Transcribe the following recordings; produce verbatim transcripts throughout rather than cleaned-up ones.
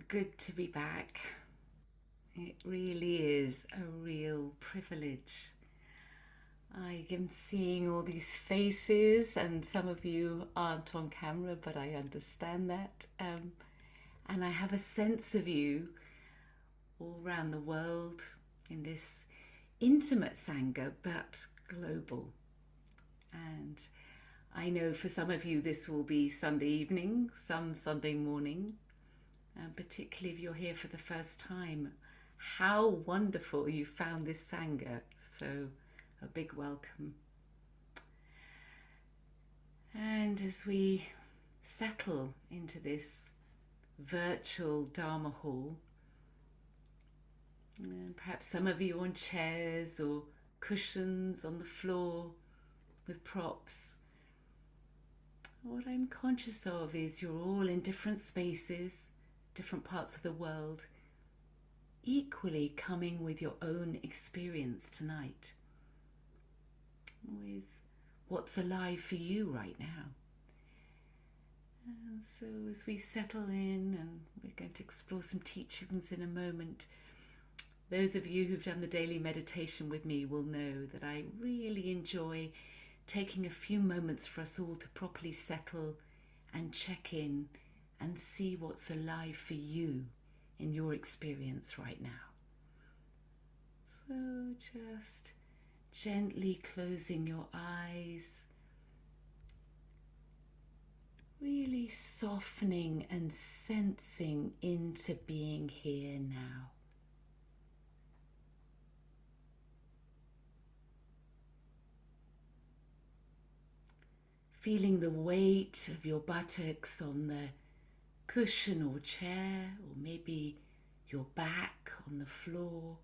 good to be back. It really is a real privilege. I am seeing all these faces, and some of you aren't on camera, but I understand that. Um, and I have a sense of you all around the world in this intimate Sangha, but global. And I know for some of you this will be Sunday evening, some Sunday morning, and particularly if you're here for the first time. How wonderful you found this Sangha. So, a big welcome. And as we settle into this virtual Dharma hall, and perhaps some of you on chairs or cushions on the floor with props, what I'm conscious of is you're all in different spaces, different parts of the world, equally coming with your own experience tonight, with what's alive for you right now. And so as we settle in, and we're going to explore some teachings in a moment, those of you who've done the daily meditation with me will know that I really enjoy taking a few moments for us all to properly settle and check in and see what's alive for you in your experience right now. So just gently closing your eyes, really softening and sensing into being here now. Feeling the weight of your buttocks on the cushion or chair, or maybe your back on the floor.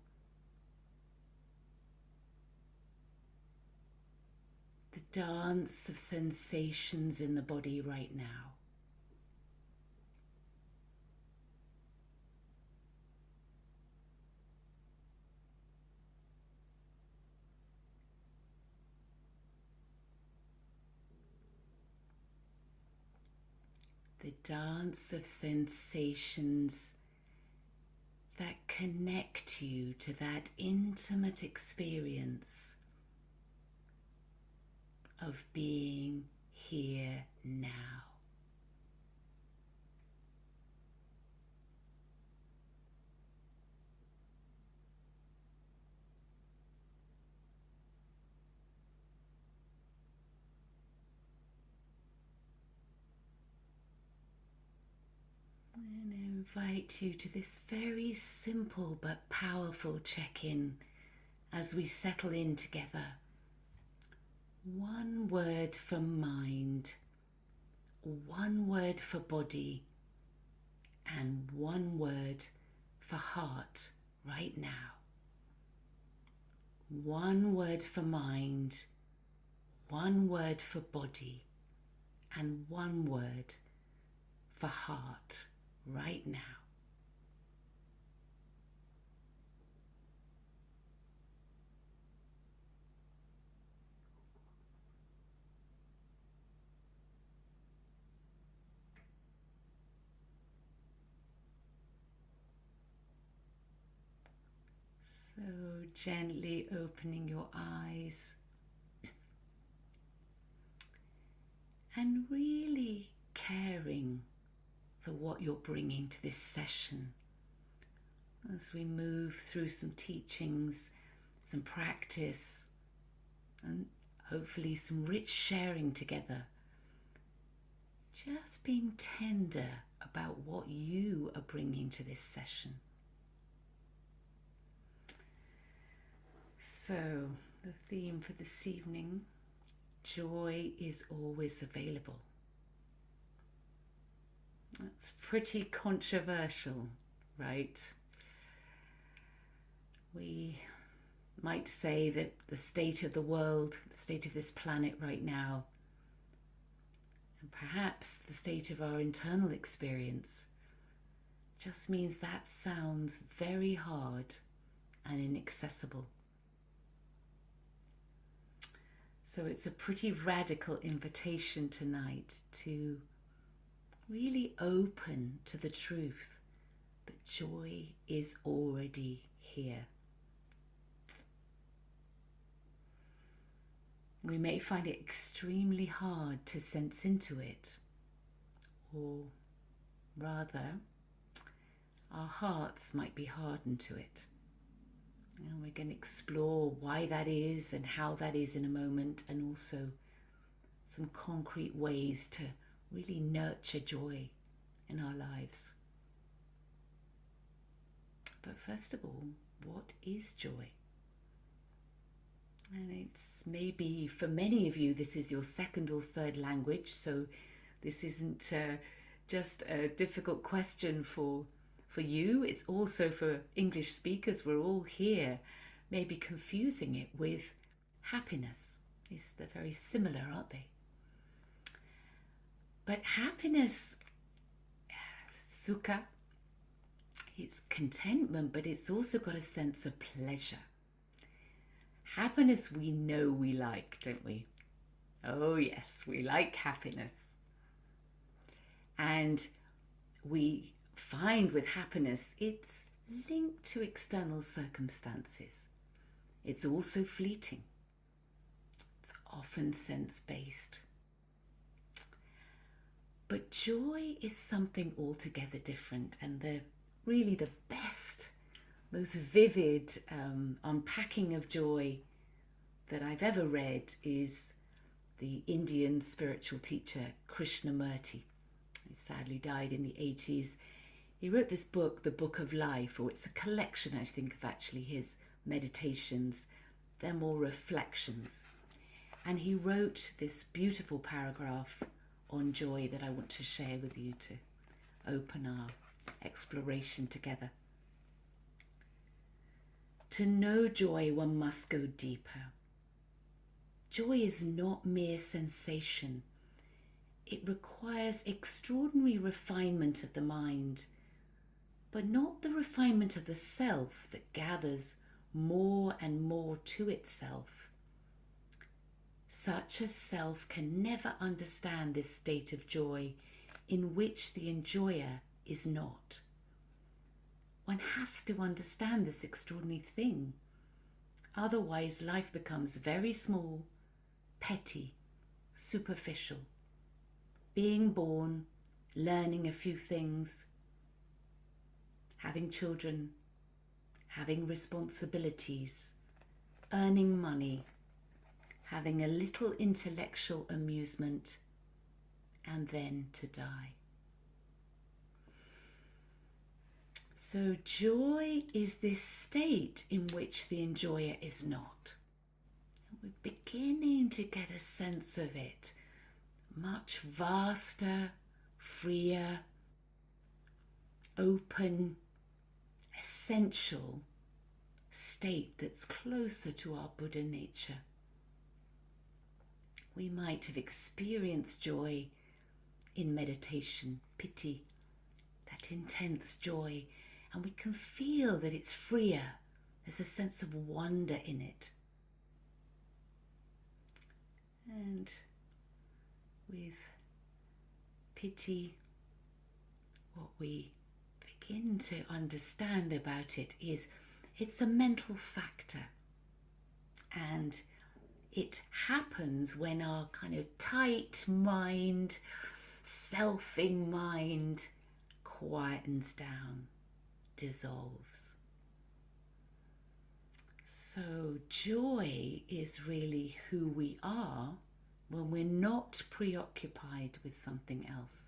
The dance of sensations in the body right now. The dance of sensations that connect you to that intimate experience of being here now. And I invite you to this very simple but powerful check-in as we settle in together. One word for mind, one word for body, and one word for heart right now. One word for mind, one word for body, and one word for heart right now. So gently opening your eyes and really caring for what you're bringing to this session as we move through some teachings, some practice, and hopefully some rich sharing together. Just being tender about what you are bringing to this session. So, the theme for this evening, joy is always available. That's pretty controversial, right? We might say that the state of the world, the state of this planet right now, and perhaps the state of our internal experience, just means that sounds very hard and inaccessible. So it's a pretty radical invitation tonight to really open to the truth that joy is already here. We may find it extremely hard to sense into it, or rather, our hearts might be hardened to it. And we're going to explore why that is and how that is in a moment, and also some concrete ways to really nurture joy in our lives. But first of all, what is joy? And it's maybe for many of you this is your second or third language, so this isn't uh, just a difficult question for for you. It's also for English speakers. We're all here maybe confusing it with happiness. It's, they're very similar, aren't they? But happiness, sukha, it's contentment, but it's also got a sense of pleasure. Happiness we know we like, don't we? Oh yes, we like happiness. And we find with happiness it's linked to external circumstances. It's also fleeting. It's often sense-based. But joy is something altogether different, and the really the best, most vivid um, unpacking of joy that I've ever read is the Indian spiritual teacher Krishnamurti. He sadly died in the eighties. He wrote this book, The Book of Life, or it's a collection, I think, of actually his meditations. They're more reflections. And he wrote this beautiful paragraph on joy that I want to share with you to open our exploration together. To know joy, one must go deeper. Joy is not mere sensation. It requires extraordinary refinement of the mind, but not the refinement of the self that gathers more and more to itself. Such a self can never understand this state of joy in which the enjoyer is not. One has to understand this extraordinary thing. Otherwise, life becomes very small, petty, superficial. Being born, learning a few things, having children, having responsibilities, earning money, having a little intellectual amusement, and then to die. So joy is this state in which the enjoyer is not. We're beginning to get a sense of it. Much vaster, freer, open, essential state that's closer to our Buddha nature. We might have experienced joy in meditation, piti, that intense joy, and we can feel that it's freer. There's a sense of wonder in it. And with piti, what we begin to understand about it is it's a mental factor, and it happens when our kind of tight mind, selfing mind quietens down, dissolves. So joy is really who we are when we're not preoccupied with something else.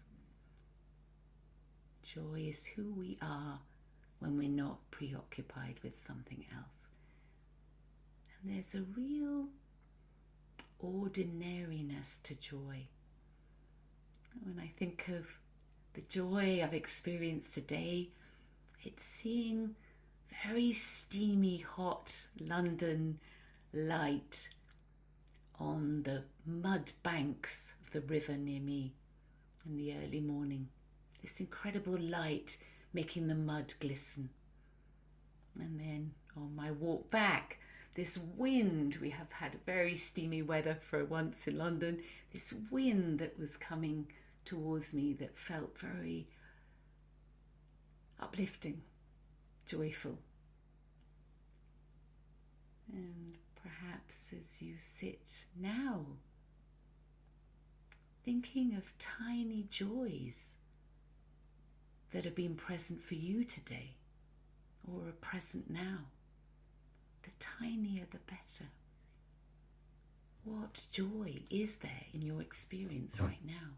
Joy is who we are when we're not preoccupied with something else. And there's a real ordinariness to joy. When I think of the joy I've experienced today, it's seeing very steamy, hot London light on the mud banks of the river near me in the early morning. This incredible light making the mud glisten. And then on my walk back, this wind, we have had very steamy weather for once in London, this wind that was coming towards me that felt very uplifting, joyful. And perhaps as you sit now, thinking of tiny joys that have been present for you today or are present now. The tinier the better. What joy is there in your experience right now?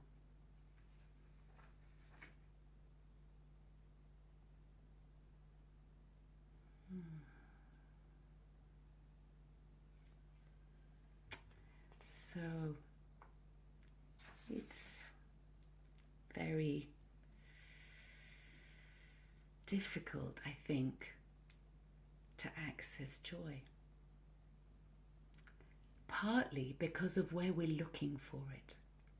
Hmm. So it's very difficult, I think, to access joy. Partly because of where we're looking for it.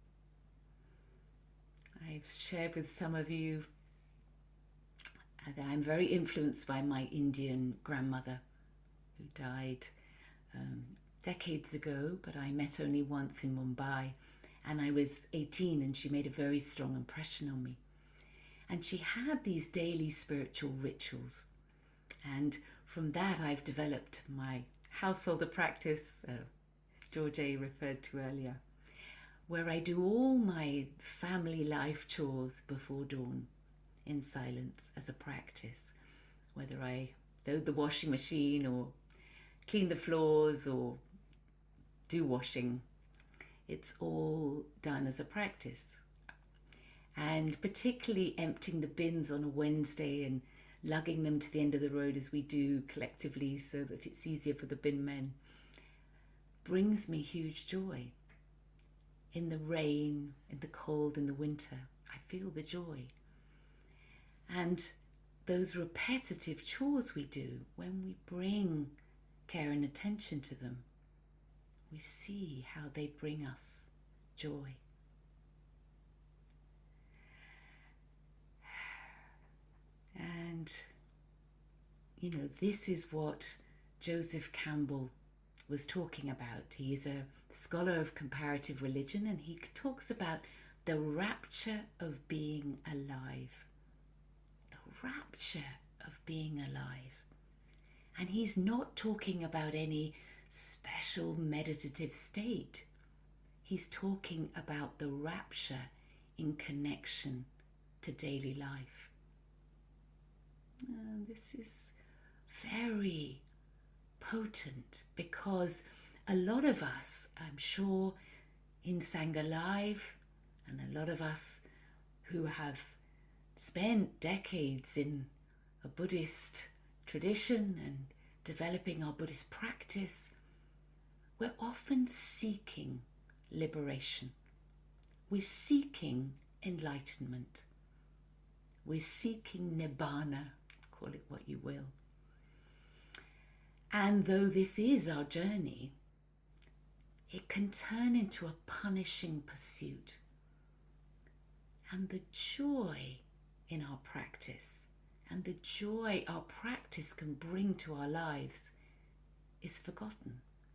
I've shared with some of you that I'm very influenced by my Indian grandmother who died um, decades ago, but I met only once in Mumbai, and I was eighteen, and she made a very strong impression on me. And she had these daily spiritual rituals, and from that I've developed my householder practice, uh, George A. referred to earlier, where I do all my family life chores before dawn in silence as a practice, whether I load the washing machine or clean the floors or do washing. It's all done as a practice. And particularly emptying the bins on a Wednesday and lugging them to the end of the road as we do collectively so that it's easier for the bin men brings me huge joy. In the rain, in the cold, in the winter, I feel the joy. And those repetitive chores we do, when we bring care and attention to them, we see how they bring us joy. And, you know, this is what Joseph Campbell was talking about. He is a scholar of comparative religion, and he talks about the rapture of being alive. The rapture of being alive. And he's not talking about any special meditative state. He's talking about the rapture in connection to daily life. And this is very potent because a lot of us, I'm sure, in Sangha Live, and a lot of us who have spent decades in a Buddhist tradition and developing our Buddhist practice, we're often seeking liberation. We're seeking enlightenment. We're seeking nibbana, call it what you will. And though this is our journey, it can turn into a punishing pursuit. And the joy in our practice and the joy our practice can bring to our lives is forgotten.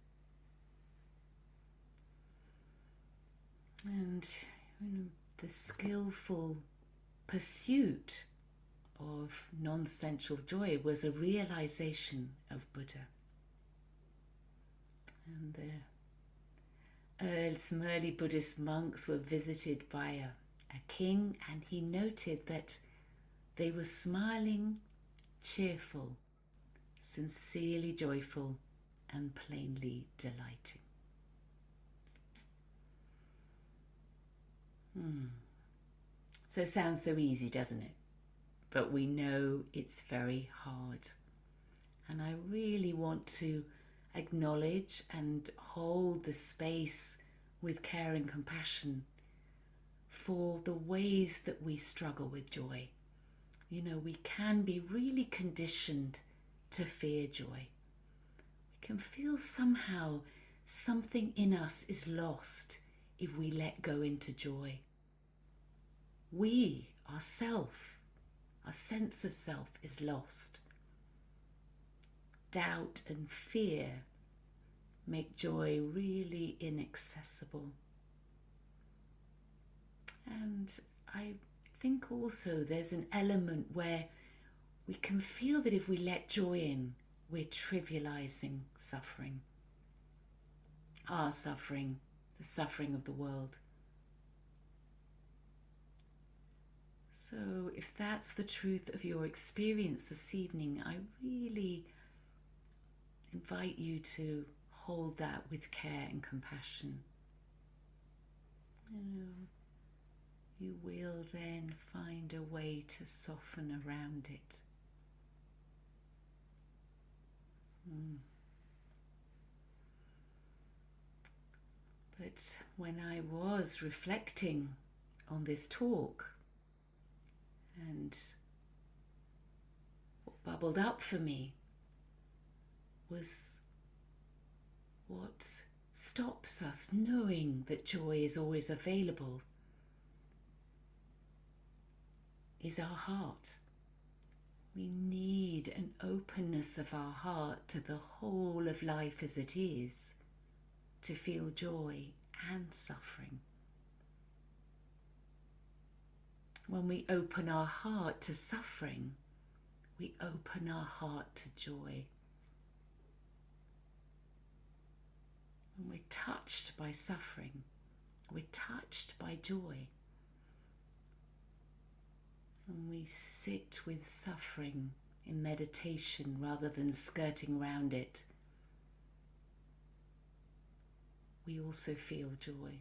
And you know, the skillful pursuit of non-sensual joy was a realization of Buddha. And the early, some early Buddhist monks were visited by a, a king, and he noted that they were smiling, cheerful, sincerely joyful, and plainly delighting. Hmm. So it sounds so easy, doesn't it? But we know it's very hard. And I really want to acknowledge and hold the space with care and compassion for the ways that we struggle with joy. You know, we can be really conditioned to fear joy. We can feel somehow something in us is lost if we let go into joy. We, ourself, our sense of self is lost. Doubt and fear make joy really inaccessible. And I think also there's an element where we can feel that if we let joy in, we're trivializing suffering, our suffering, the suffering of the world. So if that's the truth of your experience this evening, I really invite you to hold that with care and compassion. You know, you will then find a way to soften around it. Mm. But when I was reflecting on this talk, and what bubbled up for me was what stops us knowing that joy is always available is our heart. We need an openness of our heart to the whole of life as it is to feel joy and suffering. When we open our heart to suffering, we open our heart to joy. When we're touched by suffering, we're touched by joy. And we sit with suffering in meditation rather than skirting around it, we also feel joy.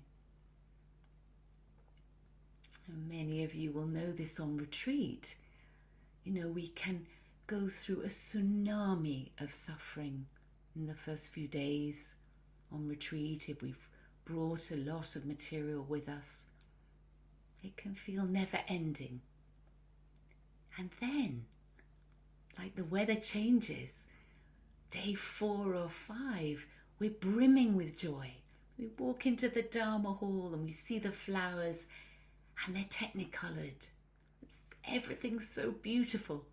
And many of you will know this on retreat. You know, we can go through a tsunami of suffering in the first few days on retreat if we've brought a lot of material with us. It can feel never ending. And then, like the weather changes, day four or five, we're brimming with joy. We walk into the Dharma hall and we see the flowers and they're technicolored. It's, everything's so beautiful.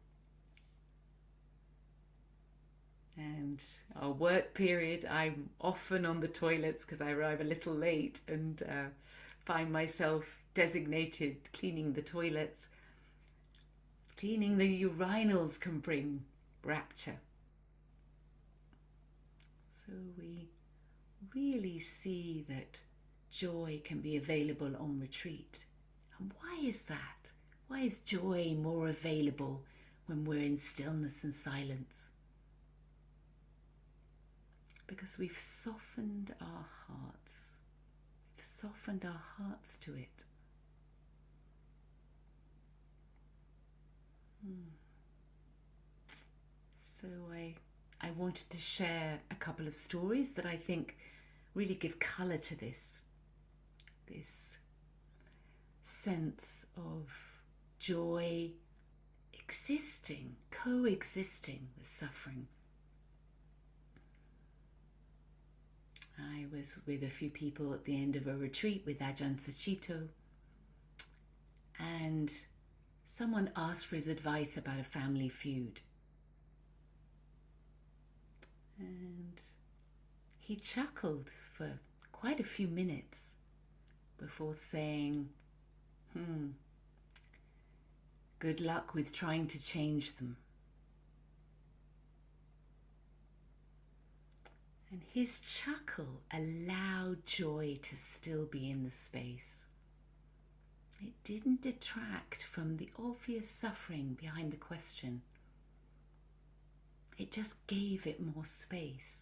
And our work period, I'm often on the toilets because I arrive a little late and uh, find myself designated cleaning the toilets. Cleaning the urinals can bring rapture. So we really see that joy can be available on retreat. And why is that? Why is joy more available when we're in stillness and silence? Because we've softened our hearts. We've softened our hearts to it. Hmm. So I, I wanted to share a couple of stories that I think really give colour to this, this sense of joy existing, coexisting with suffering. I was with a few people at the end of a retreat with Ajahn Sucitto, and someone asked for his advice about a family feud. And he chuckled for quite a few minutes before saying, hmm, good luck with trying to change them. And his chuckle allowed joy to still be in the space. It didn't detract from the obvious suffering behind the question. It just gave it more space.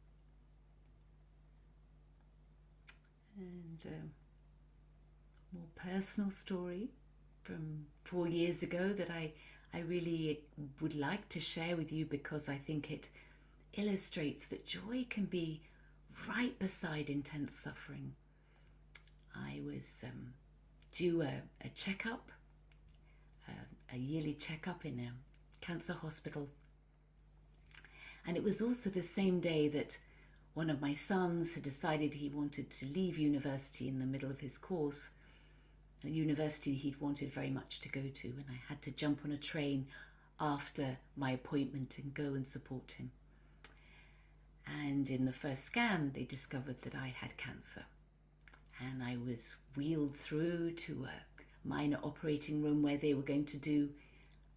And a more personal story from four years ago that I, I really would like to share with you because I think it illustrates that joy can be right beside intense suffering. I was um, due a, a checkup, a, a yearly checkup in a cancer hospital. And it was also the same day that one of my sons had decided he wanted to leave university in the middle of his course, a university he'd wanted very much to go to, and I had to jump on a train after my appointment and go and support him. And in the first scan, they discovered that I had cancer. And I was wheeled through to a minor operating room where they were going to do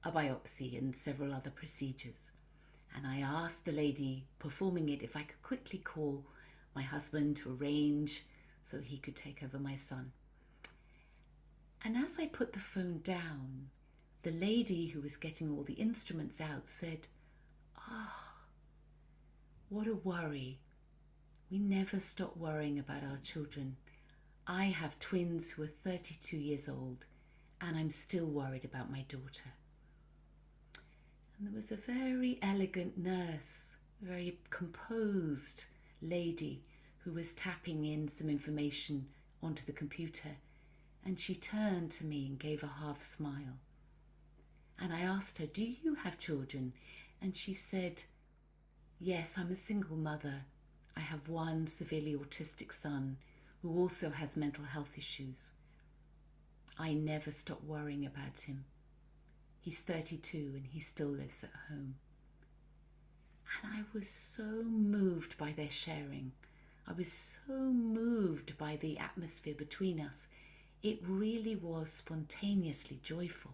a biopsy and several other procedures. And I asked the lady performing it if I could quickly call my husband to arrange so he could take over my son. And as I put the phone down, the lady who was getting all the instruments out said, "Ah, oh, what a worry. We never stop worrying about our children. I have twins who are thirty-two years old, and I'm still worried about my daughter." And there was a very elegant nurse, a very composed lady who was tapping in some information onto the computer, and she turned to me and gave a half smile. And I asked her, "Do you have children?" And she said, "Yes, I'm a single mother. I have one severely autistic son who also has mental health issues. I never stop worrying about him. He's thirty-two and he still lives at home." And I was so moved by their sharing. I was so moved by the atmosphere between us. It really was spontaneously joyful.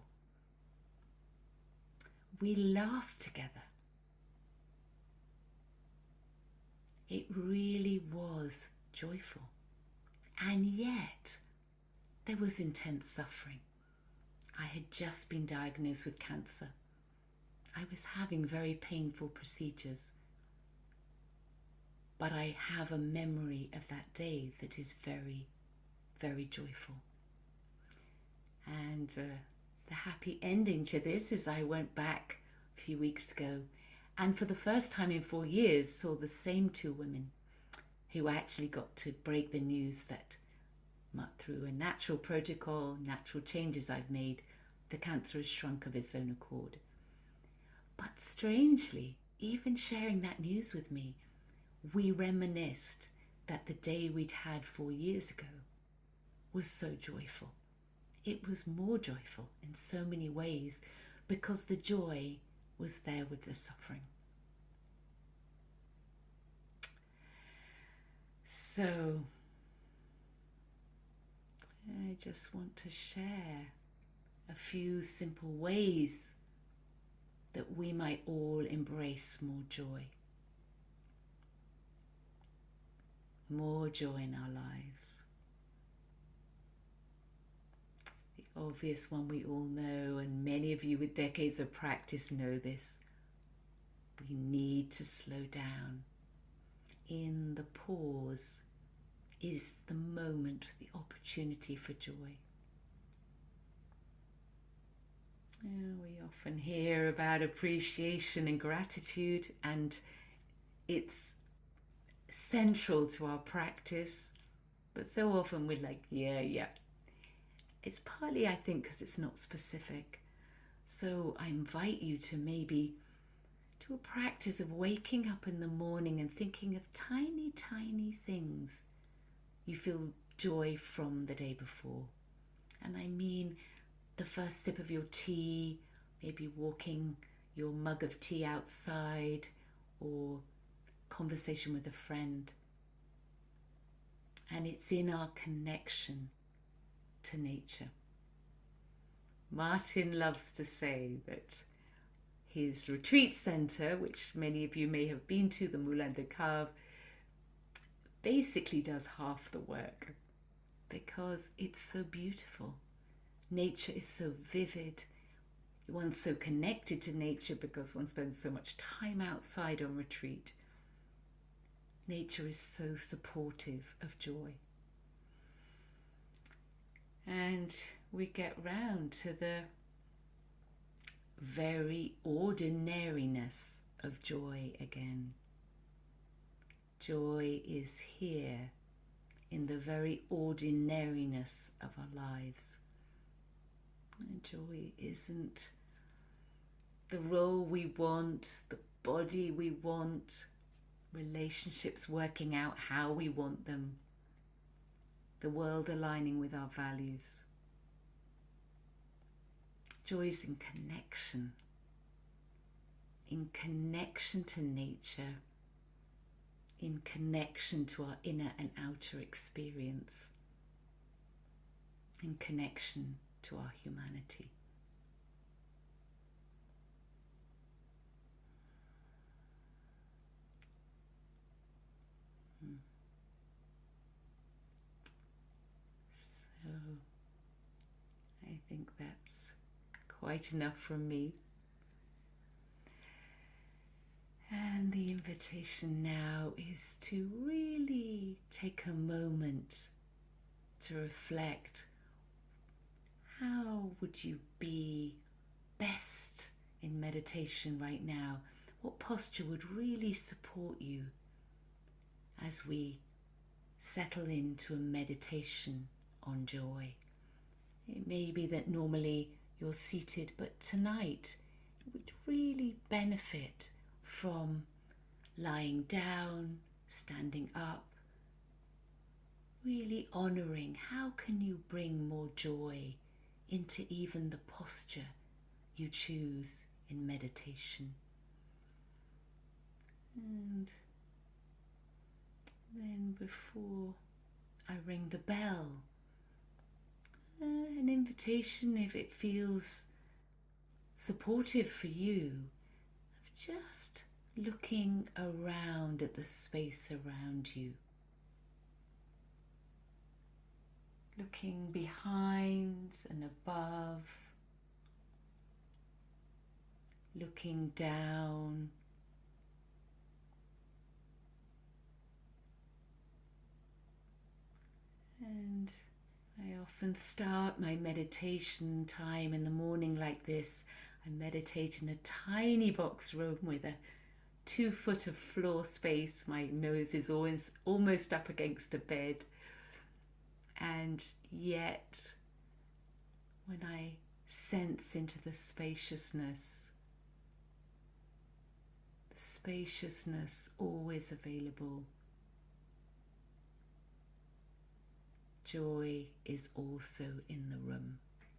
We laughed together. It really was joyful. And yet, there was intense suffering. I had just been diagnosed with cancer. I was having very painful procedures. But I have a memory of that day that is very, very joyful. And uh, the happy ending to this is I went back a few weeks ago and for the first time in four years saw the same two women who actually got to break the news that through a natural protocol, natural changes I've made, the cancer has shrunk of its own accord. But strangely, even sharing that news with me, we reminisced that the day we'd had four years ago was so joyful. It was more joyful in so many ways because the joy was there with the suffering. So I just want to share a few simple ways that we might all embrace more joy. More joy in our lives. The obvious one we all know, and many of you with decades of practice know this. We need to slow down. In the pause is the moment, the opportunity for joy. Yeah, we often hear about appreciation and gratitude, and it's central to our practice, but so often we're like, yeah, yeah. It's partly, I think, because it's not specific. So I invite you to maybe do a practice of waking up in the morning and thinking of tiny, tiny things you feel joy from the day before. And I mean the first sip of your tea, maybe walking your mug of tea outside, or conversation with a friend. And it's in our connection to nature. Martin loves to say that his retreat center, which many of you may have been to, the Moulin de Cave, basically does half the work because it's so beautiful. Nature is so vivid. One's so connected to nature because one spends so much time outside on retreat. Nature is so supportive of joy. And we get round to the very ordinariness of joy again. Joy is here in the very ordinariness of our lives. And joy isn't the role we want, the body we want, relationships working out how we want them, the world aligning with our values. Joy is in connection, in connection to nature, in connection to our inner and outer experience, in connection to our humanity. think that's quite enough from me. And the invitation now is to really take a moment to reflect. How would you be best in meditation right now? What posture would really support you as we settle into a meditation on joy? It may be that normally you're seated, but tonight you would really benefit from lying down, standing up, really honouring how can you bring more joy into even the posture you choose in meditation. And then before I ring the bell, uh, an invitation, if it feels supportive for you, of just looking around at the space around you. Looking behind and above, looking down, and I often start my meditation time in the morning like this. I meditate in a tiny box room with a two foot of floor space. My nose is always almost up against a bed. And yet, when I sense into the spaciousness, the spaciousness always available, joy is also in the room.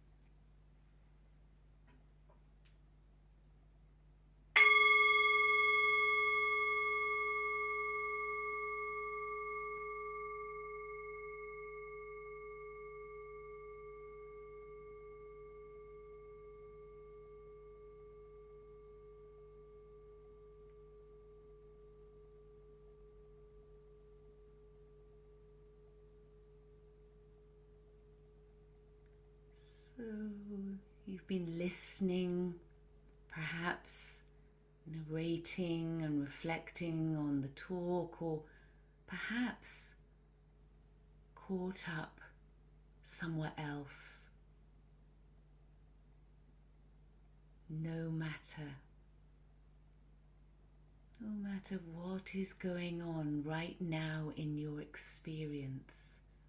So you've been listening, perhaps narrating and reflecting on the talk, or perhaps caught up somewhere else. No matter, no matter what is going on right now in your experience,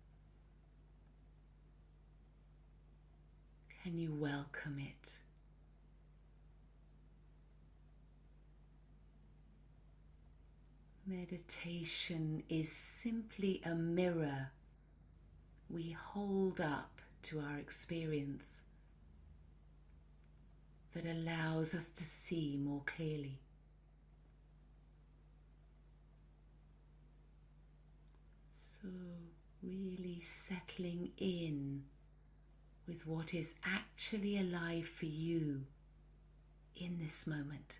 can you welcome it? Meditation is simply a mirror we hold up to our experience that allows us to see more clearly. So really settling in with what is actually alive for you in this moment.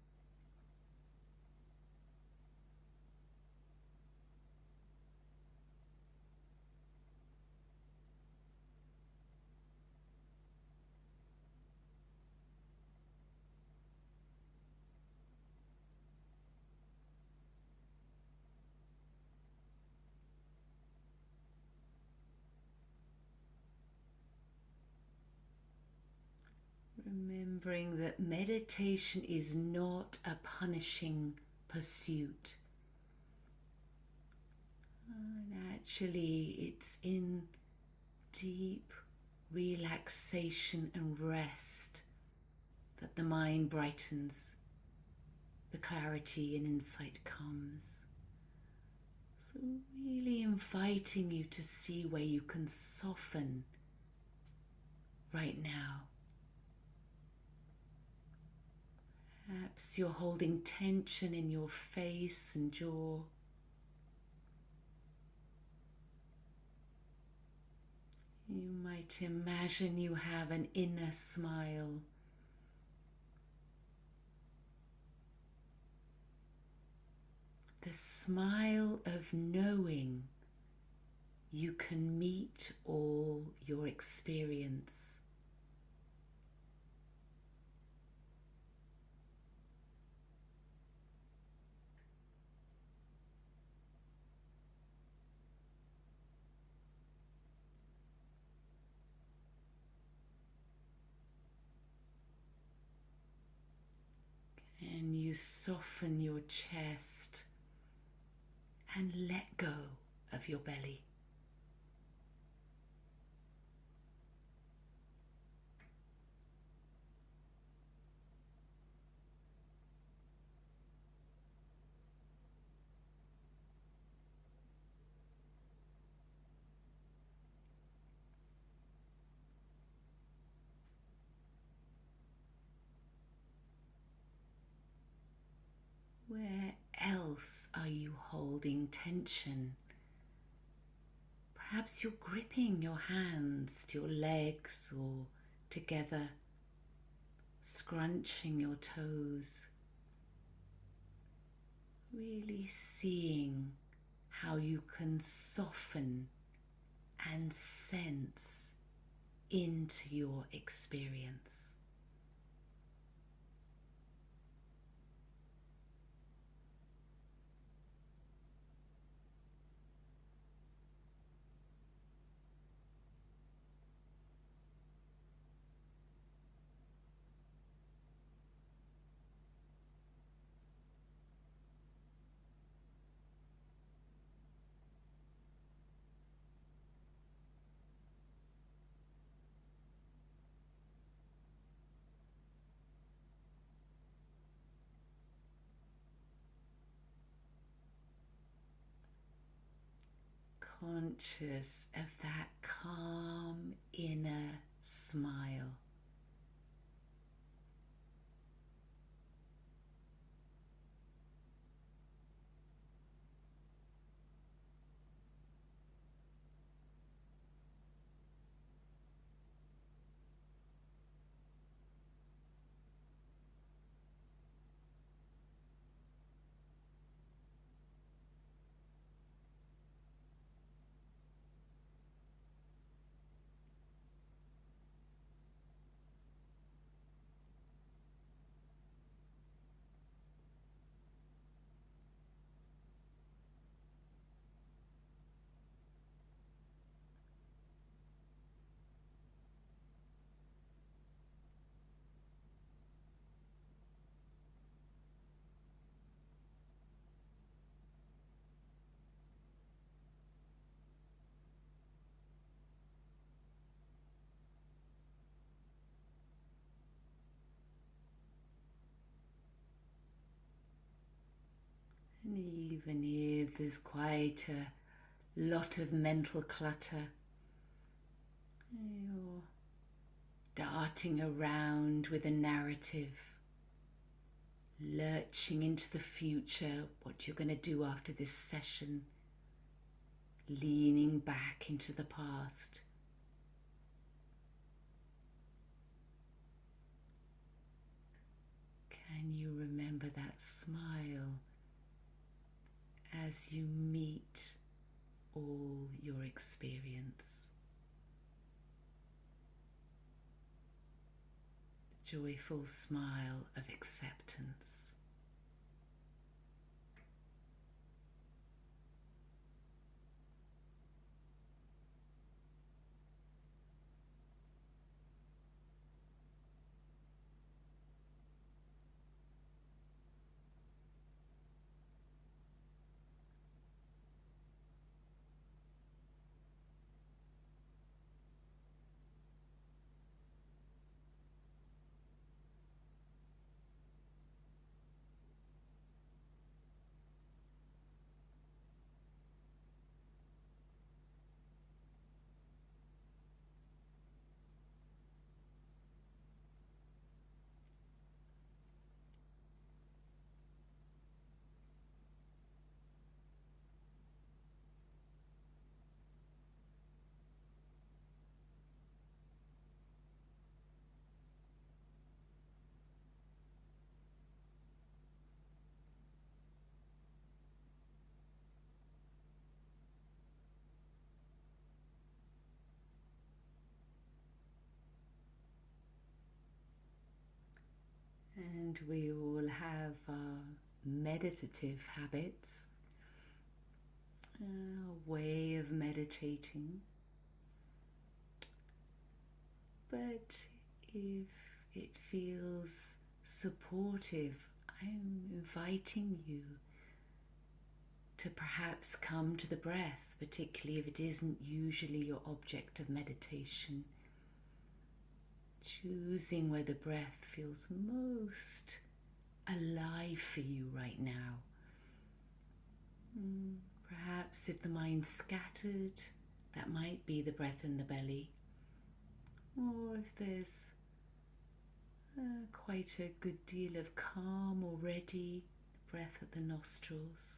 Remembering that meditation is not a punishing pursuit. And actually, it's in deep relaxation and rest that the mind brightens, the clarity and insight comes. So really inviting you to see where you can soften right now. Perhaps you're holding tension in your face and jaw. You might imagine you have an inner smile. The smile of knowing you can meet all your experience Can you soften your chest and let go of your belly? Where else are you holding tension? Perhaps you're gripping your hands to your legs or together, scrunching your toes, really seeing how you can soften and sense into your experience. Conscious of that calm inner smile. And even if there's quite a lot of mental clutter, you're darting around with a narrative, lurching into the future, what you're going to do after this session, leaning back into the past. Can you remember that smile as you meet all your experience? The joyful smile of acceptance. And we all have our meditative habits, a way of meditating. But if it feels supportive, I I'm inviting you to perhaps come to the breath, particularly if it isn't usually your object of meditation. Choosing where the breath feels most alive for you right now. Mm, perhaps if the mind's scattered, that might be the breath in the belly. Or if there's uh, quite a good deal of calm already, breath at the nostrils.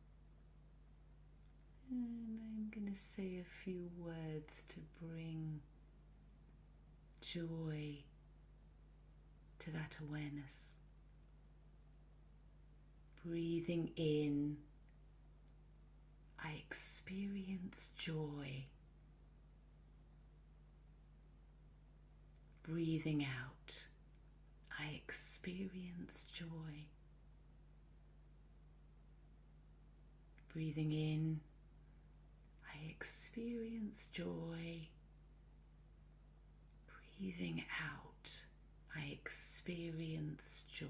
And I'm going to say a few words to bring joy to that awareness. Breathing in, I experience joy. Breathing out, I experience joy. Breathing in, I experience joy. Breathing out, I experience joy.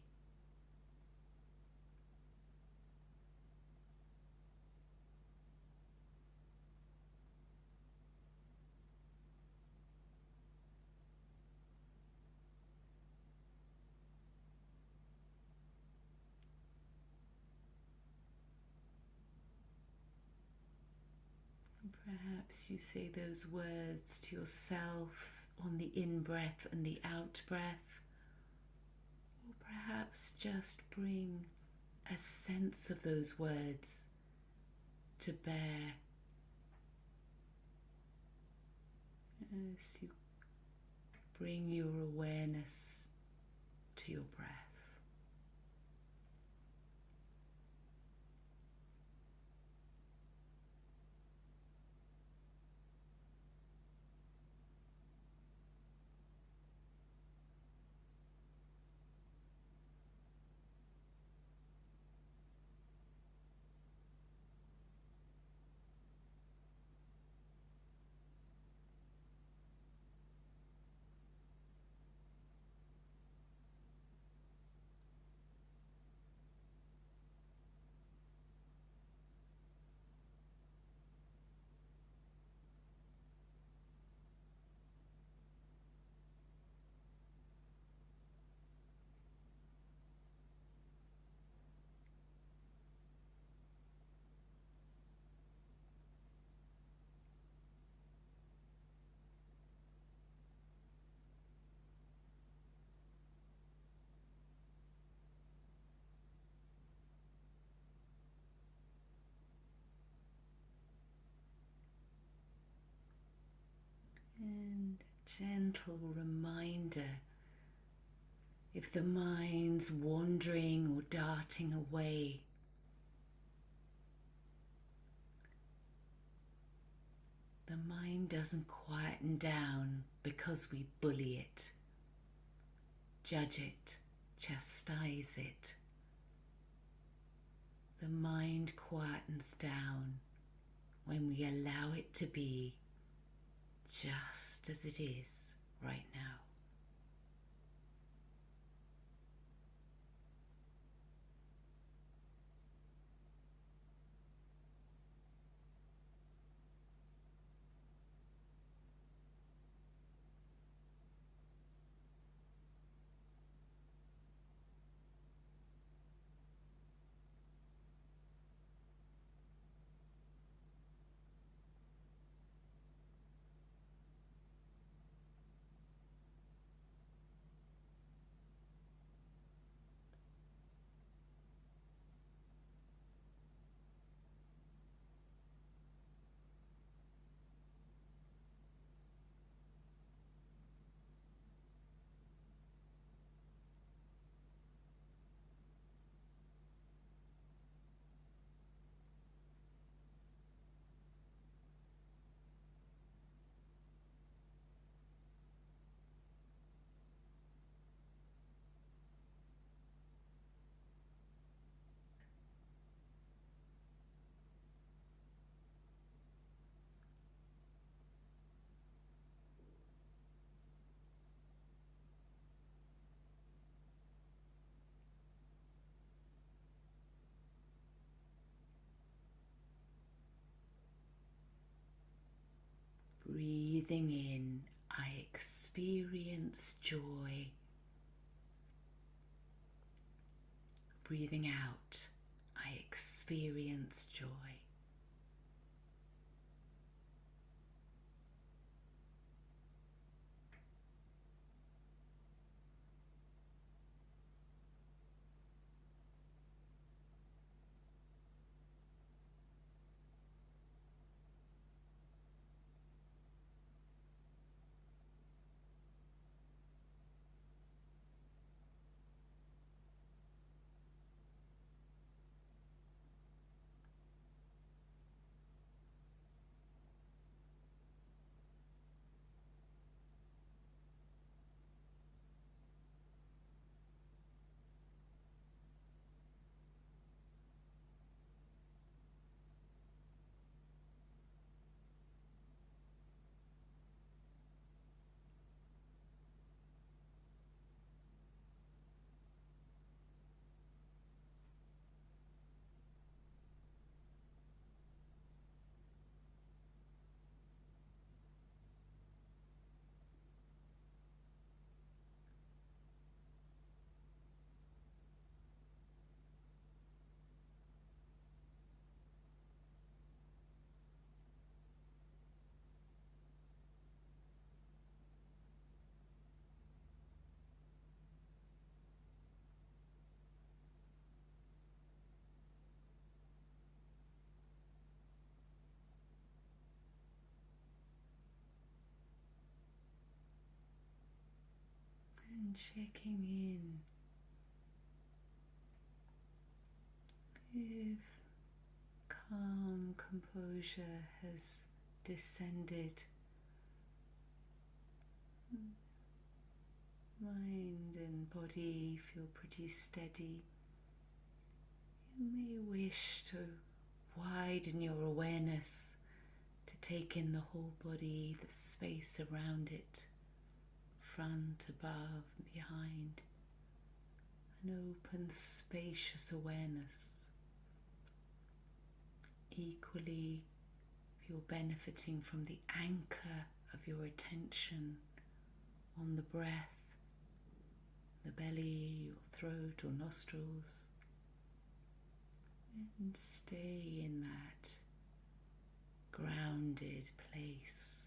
Perhaps you say those words to yourself on the in-breath and the out-breath, or perhaps just bring a sense of those words to bear as you bring your awareness to your breath. And a gentle reminder, if the mind's wandering or darting away, the mind doesn't quieten down because we bully it, judge it, chastise it. The mind quietens down when we allow it to be just as it is right now. Breathing in, I experience joy. Breathing out, I experience joy. And checking in if calm composure has descended. Mind and body feel pretty steady. You may wish to widen your awareness to take in the whole body, the space around it, front, above, and behind. An open, spacious awareness. Equally, if you're benefiting from the anchor of your attention on the breath, the belly, your throat or nostrils, and stay in that grounded place.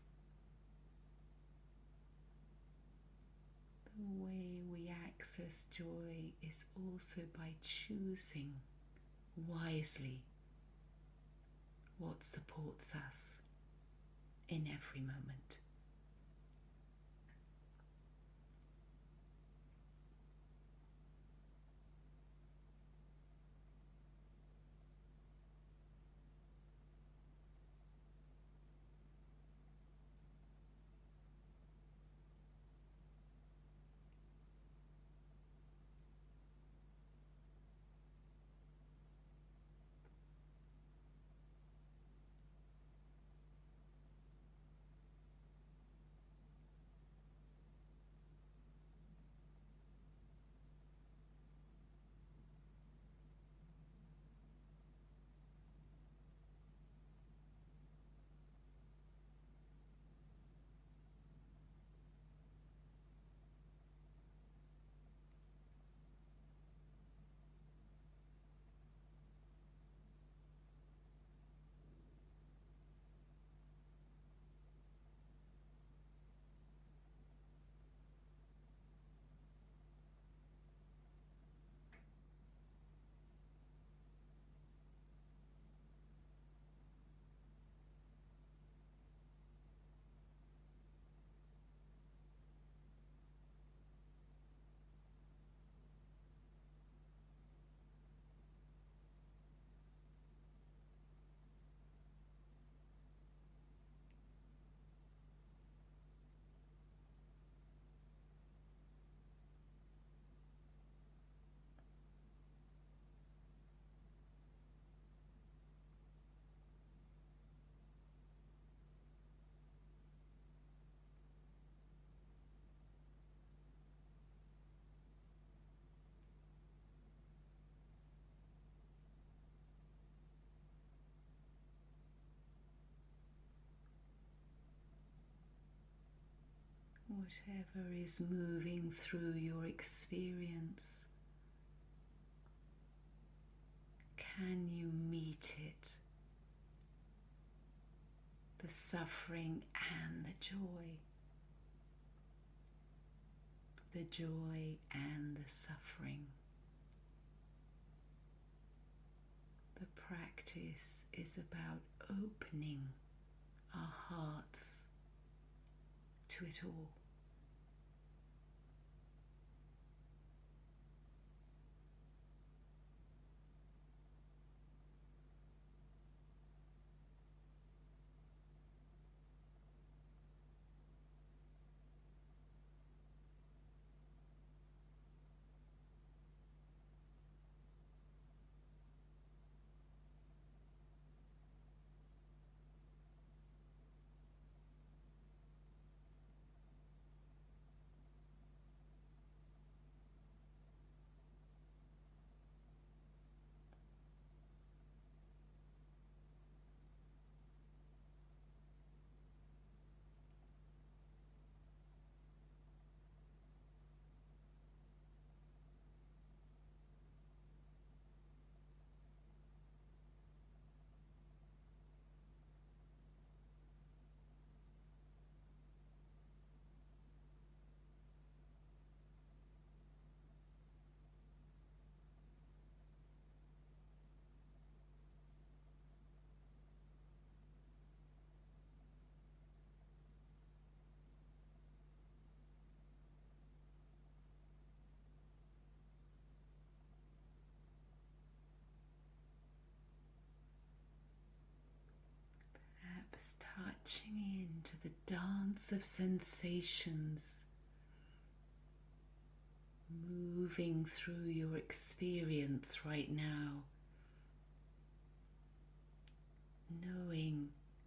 The way we access joy is also by choosing wisely what supports us in every moment. Whatever is moving through your experience, can you meet it? The suffering and the joy. The joy and the suffering. The practice is about opening our hearts to it all. Perhaps touching into the dance of sensations, moving through your experience right now, knowing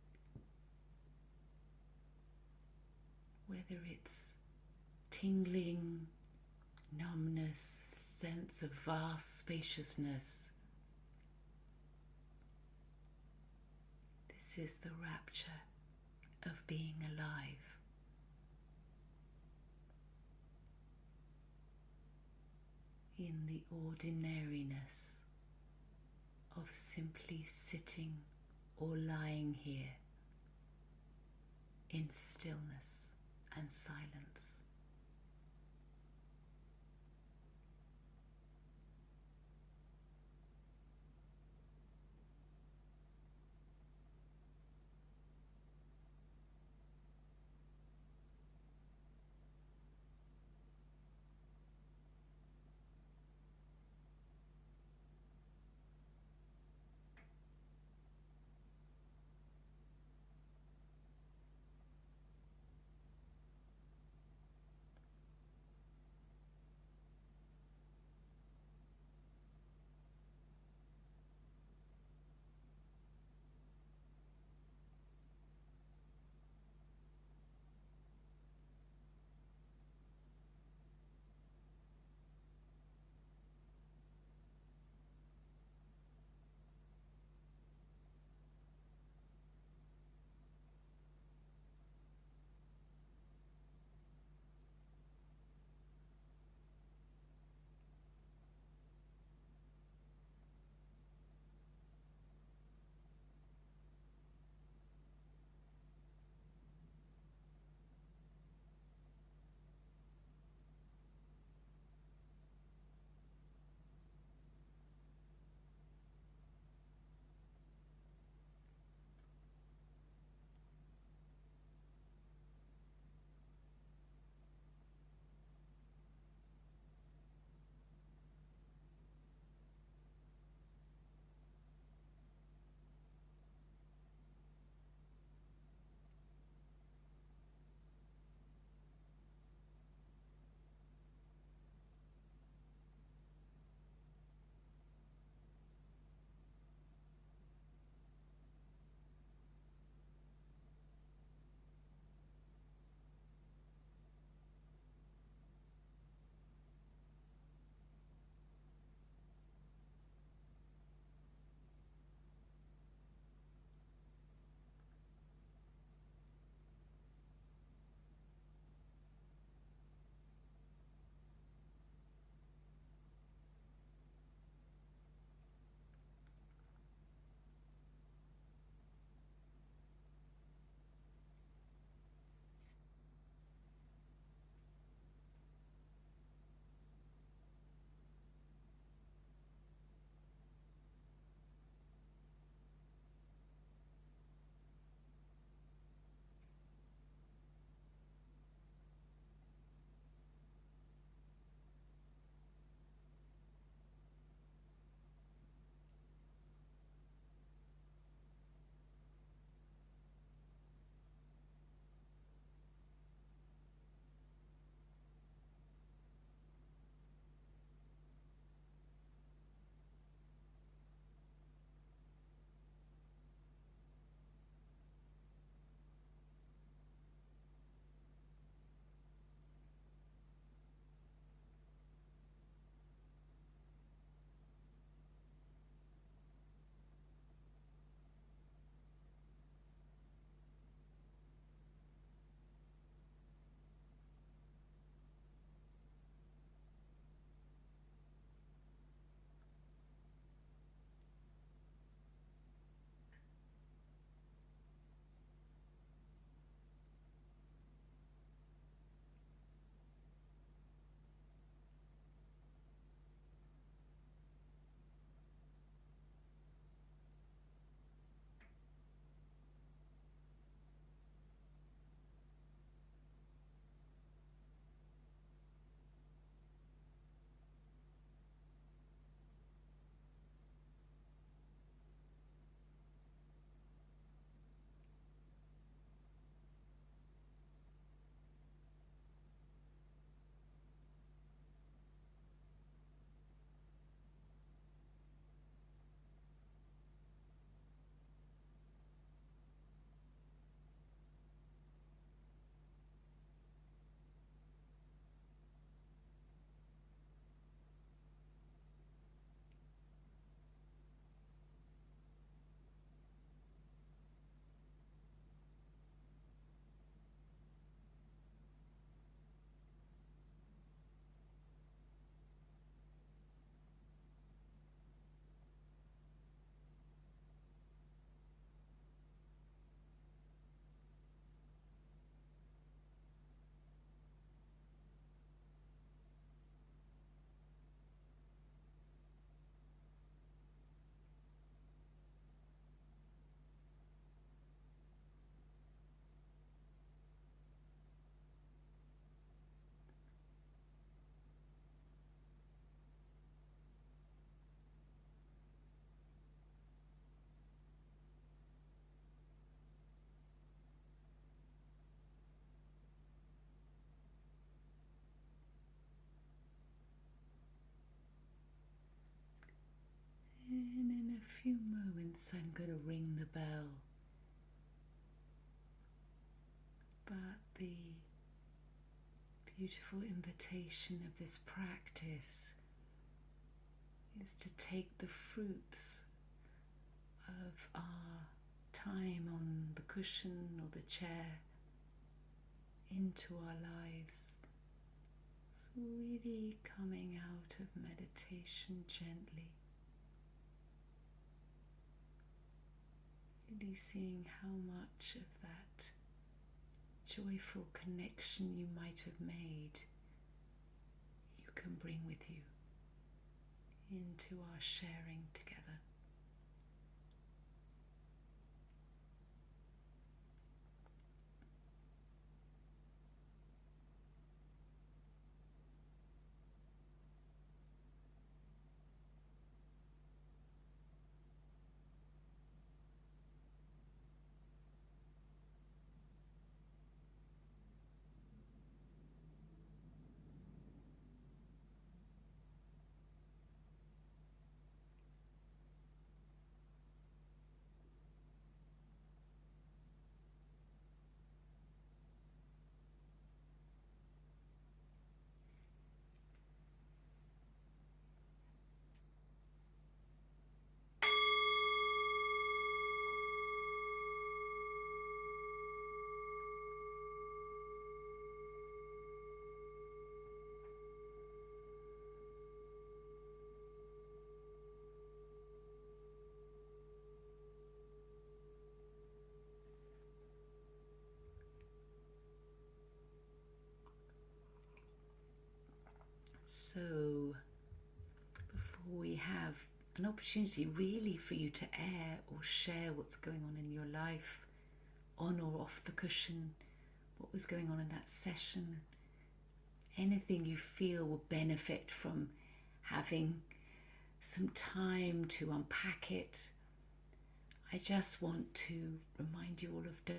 whether it's tingling, numbness, sense of vast spaciousness. This is the rapture of being alive. In the ordinariness of simply sitting or lying here in stillness and silence. I'm going to ring the bell. But the beautiful invitation of this practice is to take the fruits of our time on the cushion or the chair into our lives. So really coming out of meditation gently, really seeing how much of that joyful connection you might have made you can bring with you into our sharing together. So before we have an opportunity really for you to air or share what's going on in your life, on or off the cushion, what was going on in that session, anything you feel will benefit from having some time to unpack it, I just want to remind you all of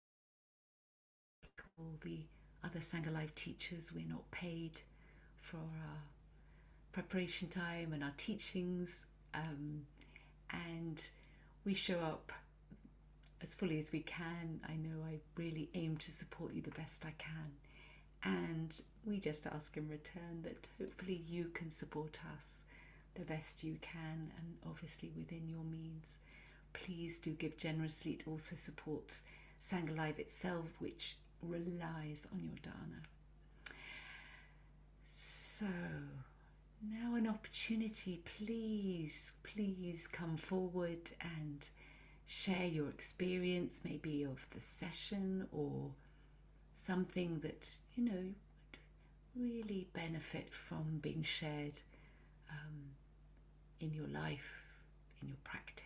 all the other Sangha Life teachers. We're not paid for our preparation time and our teachings, um, and we show up as fully as we can. I know I really aim to support you the best I can, and we just ask in return that hopefully you can support us the best you can, and obviously within your means. Please do give generously. It also supports Sangha Life itself, which relies on your dana. So now an opportunity, please, please come forward and share your experience, maybe of the session or something that, you know, would really benefit from being shared um, in your life, in your practice.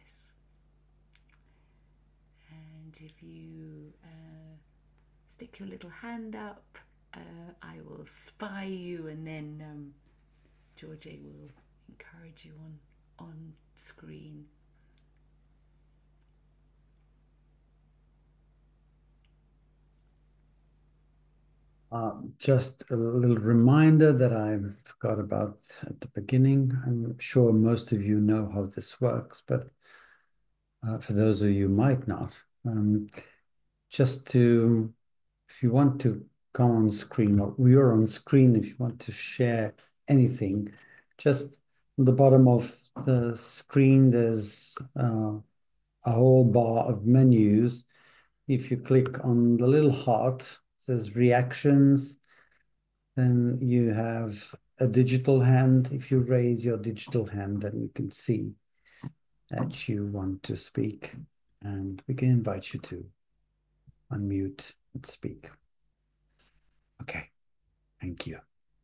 And if you uh, stick your little hand up, uh, I will spy you, and then um, George will encourage you on, on screen. Uh, just a little reminder that I forgot about at the beginning. I'm sure most of you know how this works, but uh, for those of you who might not, um, just to, if you want to come on screen, or you're on screen, if you want to share anything, just on the bottom of the screen, there's uh, a whole bar of menus. If you click on the little heart, it says reactions. Then you have a digital hand. If you raise your digital hand, then we can see that you want to speak, and we can invite you to unmute and speak. Okay, thank you.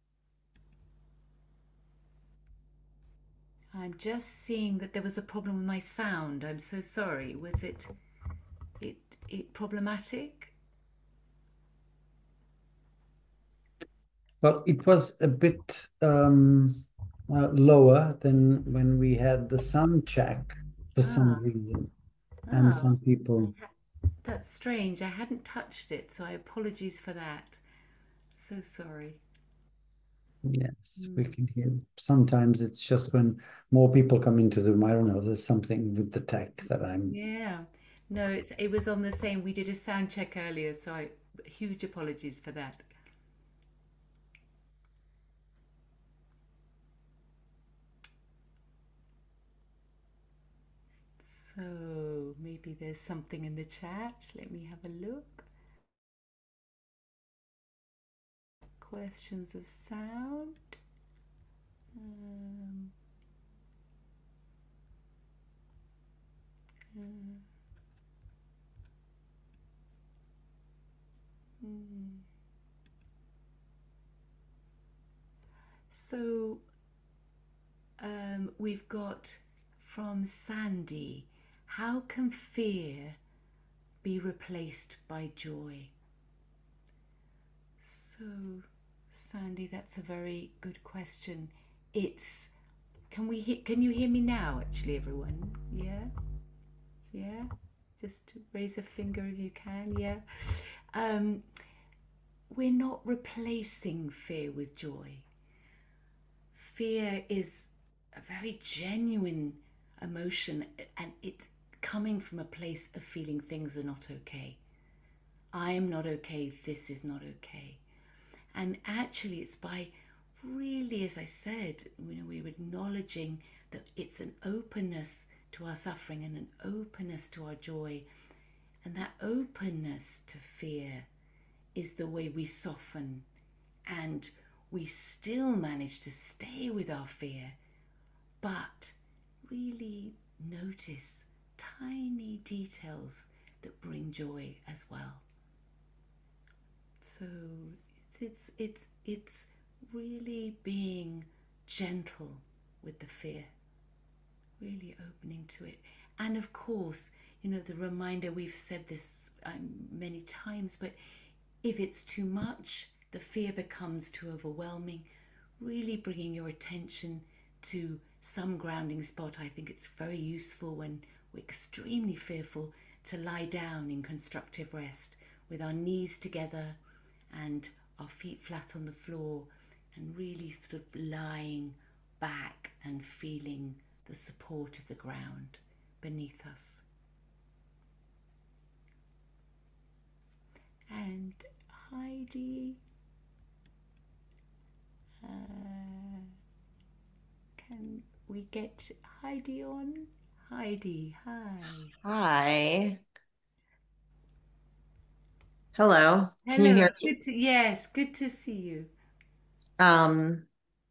I'm just seeing that there was a problem with my sound. I'm so sorry. Was it it it problematic? Well, it was a bit um, uh, lower than when we had the sound check for some Ah, reason, and ah. some people. That's strange. I hadn't touched it, so I apologies for that. So sorry. Yes, we Mm. can hear. Sometimes it's just when more people come into the room. I don't know, there's something with the tech that I'm. Yeah. No, it's it was on the same. We did a sound check earlier, so I huge apologies for that. So maybe there's something in the chat. Let me have a look. Questions of sound. Um, uh, hmm. So um, we've got from Sandy, how can fear be replaced by joy? So, Sandy, that's a very good question. It's can we he- can you hear me now? Actually, everyone, yeah, yeah. Just raise a finger if you can. Yeah. Um, we're not replacing fear with joy. Fear is a very genuine emotion, and it's coming from a place of feeling things are not okay. I am not okay. This is not okay. And actually, it's by really, as I said, you know, we're acknowledging that it's an openness to our suffering and an openness to our joy. And that openness to fear is the way we soften, and we still manage to stay with our fear, but really notice tiny details that bring joy as well. So it's it's it's really being gentle with the fear, really opening to it. And of course, you know, the reminder, we've said this um, many times, but if it's too much, the fear becomes too overwhelming. Really bringing your attention to some grounding spot. I think it's very useful when we're extremely fearful to lie down in constructive rest with our knees together and our feet flat on the floor, and really sort of lying back and feeling the support of the ground beneath us. And Heidi, uh, can we get Heidi on? Heidi, hi. Hi. Hello. Can you Hello. hear me? Good to yes, good to see you. Um,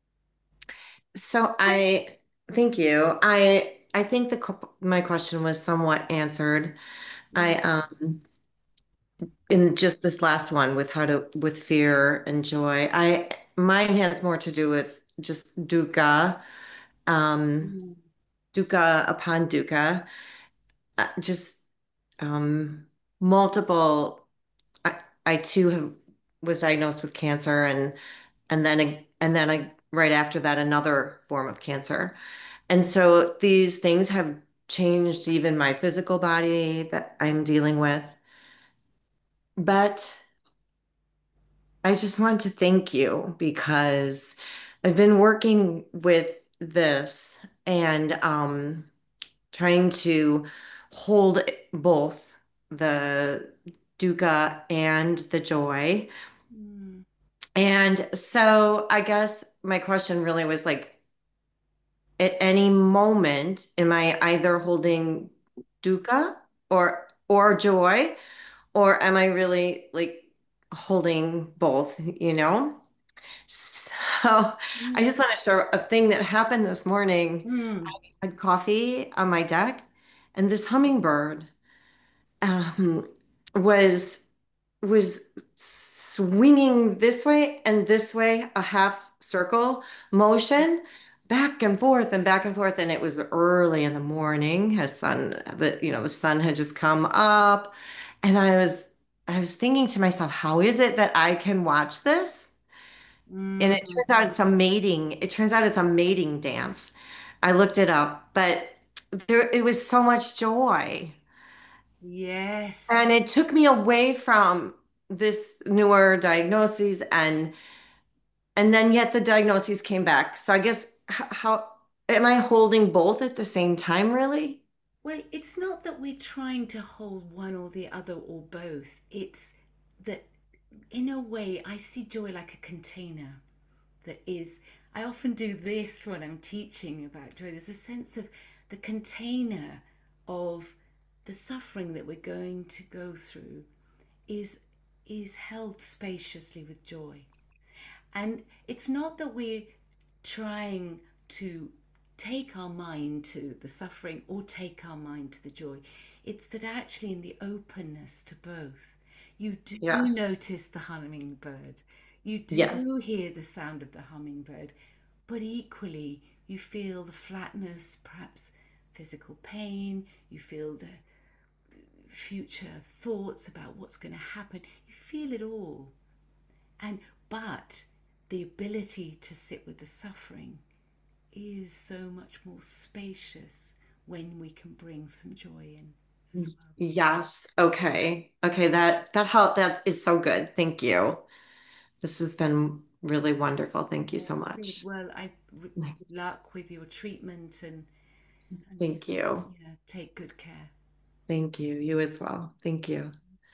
so I thank you. I I think the que- my question was somewhat answered. I Mm, um in just this last one with how to with fear and joy. I mine has more to do with just dukkha, um, mm, dukkha upon dukkha, uh, just um multiple. I, I too have was diagnosed with cancer and and then and then I right after that another form of cancer. And so these things have changed even my physical body that I'm dealing with. But I just want to thank you because I've been working with this and um, trying to hold both the dukkha and the joy. mm, And so I guess my question really was like, at any moment, am I either holding dukkha or or joy, or am I really like holding both, you know? So I mm, just want to share a thing that happened this morning. mm, I had coffee on my deck, and this hummingbird um, was was swinging this way and this way, a half circle motion, back and forth and back and forth. And it was early in the morning. His sun, the you know, the sun had just come up, and I was I was thinking to myself, how is it that I can watch this? And it mm. turns out it's a mating. It turns out it's a mating dance. I looked it up, but there it was so much joy. And Yes. it took me away from this newer diagnoses and and then yet the diagnoses came back. So I guess h- how am I holding both at the same time, really? Well, it's not that we're trying to hold one or the other or both. It's that, in a way, I see joy like a container that is. I often do this when I'm teaching about joy. There's a sense of the container of the suffering that we're going to go through is is held spaciously with joy. And it's not that we're trying to take our mind to the suffering or take our mind to the joy. It's that actually, in the openness to both, you do Yes. notice the hummingbird, you Yeah. do hear the sound of the hummingbird, but equally, you feel the flatness, perhaps physical pain, you feel the future thoughts about what's going to happen. You feel it all. And but the ability to sit with the suffering is so much more spacious when we can bring some joy in as well. Yes. Okay. Okay. That that help that is so good. Thank you. This has been really wonderful. Thank you so Oh, good. much. Well, I good luck with your treatment, and and Thank you. yeah, take good care. Thank you. You as well. Thank you.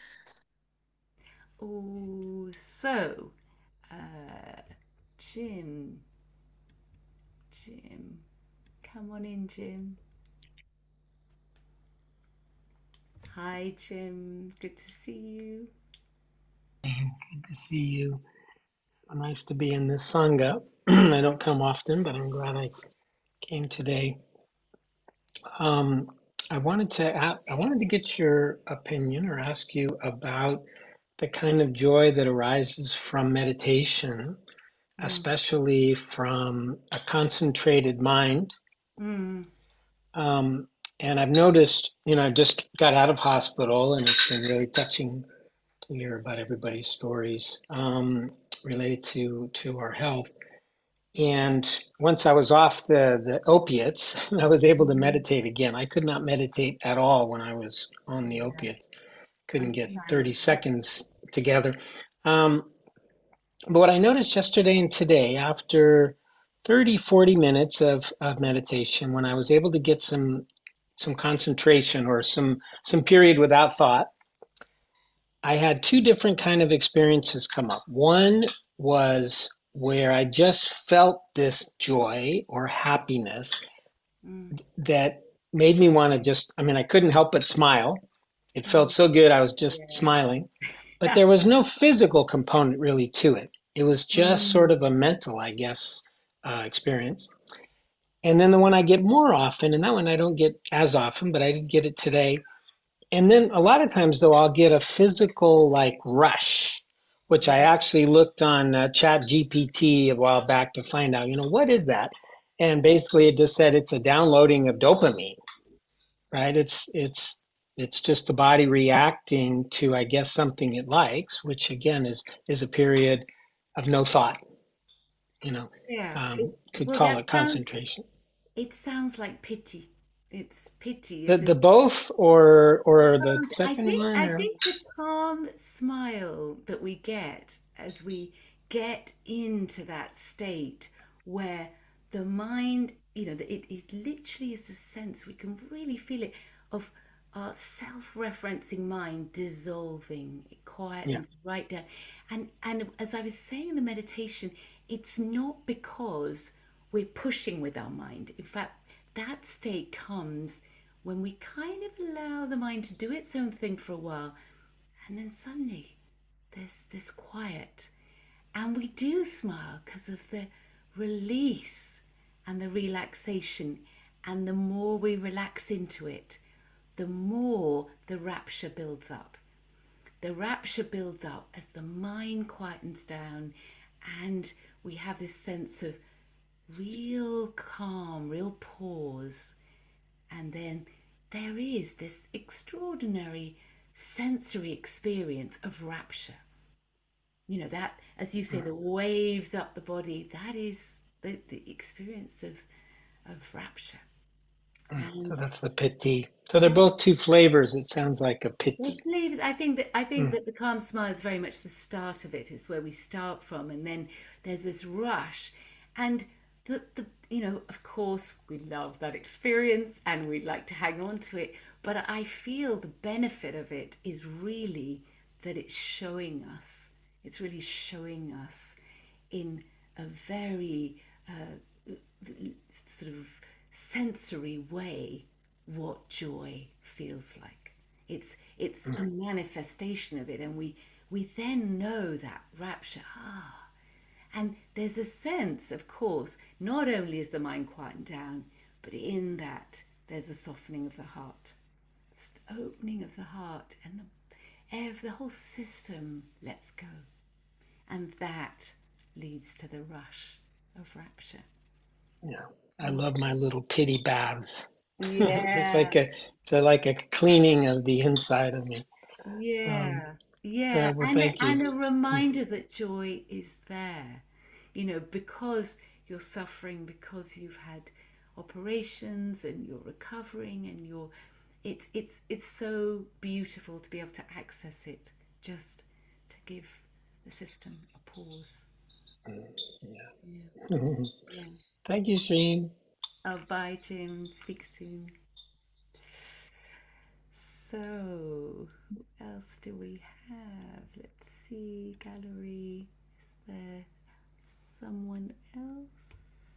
Oh, so uh, Jim, Jim, come on in, Jim. Hi, Jim. Good to see you. Good to see you. So nice to be in this Sangha. I don't come often, but I'm glad I came today. Um, I wanted to a- I wanted to get your opinion or ask you about the kind of joy that arises from meditation, Mm. especially from a concentrated mind. Mm. Um, and I've noticed, you know, I just got out of hospital, and it's been really touching to hear about everybody's stories um, related to to our health. And once I was off the the opiates, I was able to Mhm. meditate again. I could not meditate at all when I was on the Yeah, opiates. Couldn't get thirty understandable. seconds together. Um, but what I noticed yesterday and today, after thirty, forty minutes of, of meditation, when I was able to get some some concentration or some some period without thought, I had two different kind of experiences come up. One was where I just felt this joy or happiness Mm. that made me want to just, I mean, I couldn't help but smile. It felt Mm. so good. I was just Yes. smiling, but there was no physical component really to it. It was just sort Mm. of a mental, I guess, uh, experience. And then the one I get more often, and that one I don't get as often, but I did get it today, and then a lot of times, though, I'll get a physical like rush, which I actually looked on uh, Chat G P T a while back to find out, you know, what is that? And basically, it just said it's a downloading of dopamine, right? It's it's it's just the body reacting to, I guess, something it likes, which again is is a period of no thought. You know, Yeah. um, It, could well, call that it sounds. concentration. It sounds like pity. It's pity, The is it? the both or or the Um, I second think one I or think the calm smile that we get as we get into that state where the mind, you know, that it, it literally is a sense we can really feel it of our self-referencing mind dissolving, it yeah. quietens right down. And and as I was saying in the meditation, it's not because we're pushing with our mind. In fact, that state comes when we kind of allow the mind to do its own thing for a while, and then suddenly there's this quiet. And we do smile because of the release and the relaxation. And the more we relax into it, the more the rapture builds up. The rapture builds up as the mind quietens down, and we have this sense of real calm, real pause. And then there is this extraordinary sensory experience of rapture. You know, that, as you say, the waves up the body, that is the, the experience of, of rapture. So And that's the piti. So they're both two flavors. It sounds like a the piti. flavors, I think that I think Mm. that the calm smile is very much the start of it. It's where we start from, and then there's this rush, and the the you know, of course, we love that experience, and we'd like to hang on to it. But I feel the benefit of it is really that it's showing us. It's really showing us in a very uh, sort of sensory way what joy feels like. It's it's a manifestation of it, and we we then know that rapture. Ah, and there's a sense, of course, not only is the mind quietened down, but in that there's a softening of the heart, opening of the heart, and the air of the whole system lets go, and that leads to the rush of rapture. Yeah. I love my little pity baths. It's Yeah, like a it's a, like a cleaning of the inside of me. Um, yeah, yeah, uh, well, and a, thank you. and a reminder that joy is there, you know, because you're suffering, because you've had operations and you're recovering, and you're, it's it's it's so beautiful to be able to access it, just to give the system a pause. Yeah. Yeah. Thank you, Sheen. Oh, bye, Jim. Speak soon. So, who else do we have? Let's see, gallery. Is there someone else?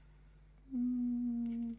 Mm,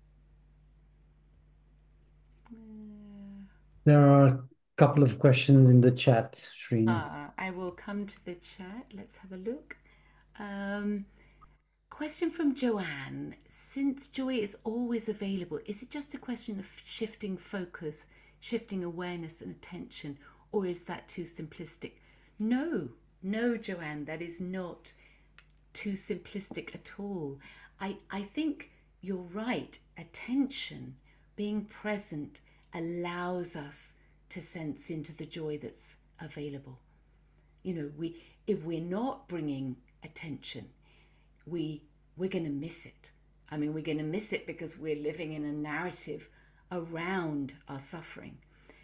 uh, There are a couple of questions in the chat, Shreen. ah, I will come to the chat. Let's have a look. Um, question from Joanne. Since joy is always available, is it just a question of shifting focus, shifting awareness and attention, or is that too simplistic? No, no, Joanne, that is not too simplistic at all. I, I think you're right. Attention, being present, allows us to sense into the joy that's available. You know, we if we're not bringing attention, we we're going to miss it. I mean, we're going to miss it because we're living in a narrative around our suffering.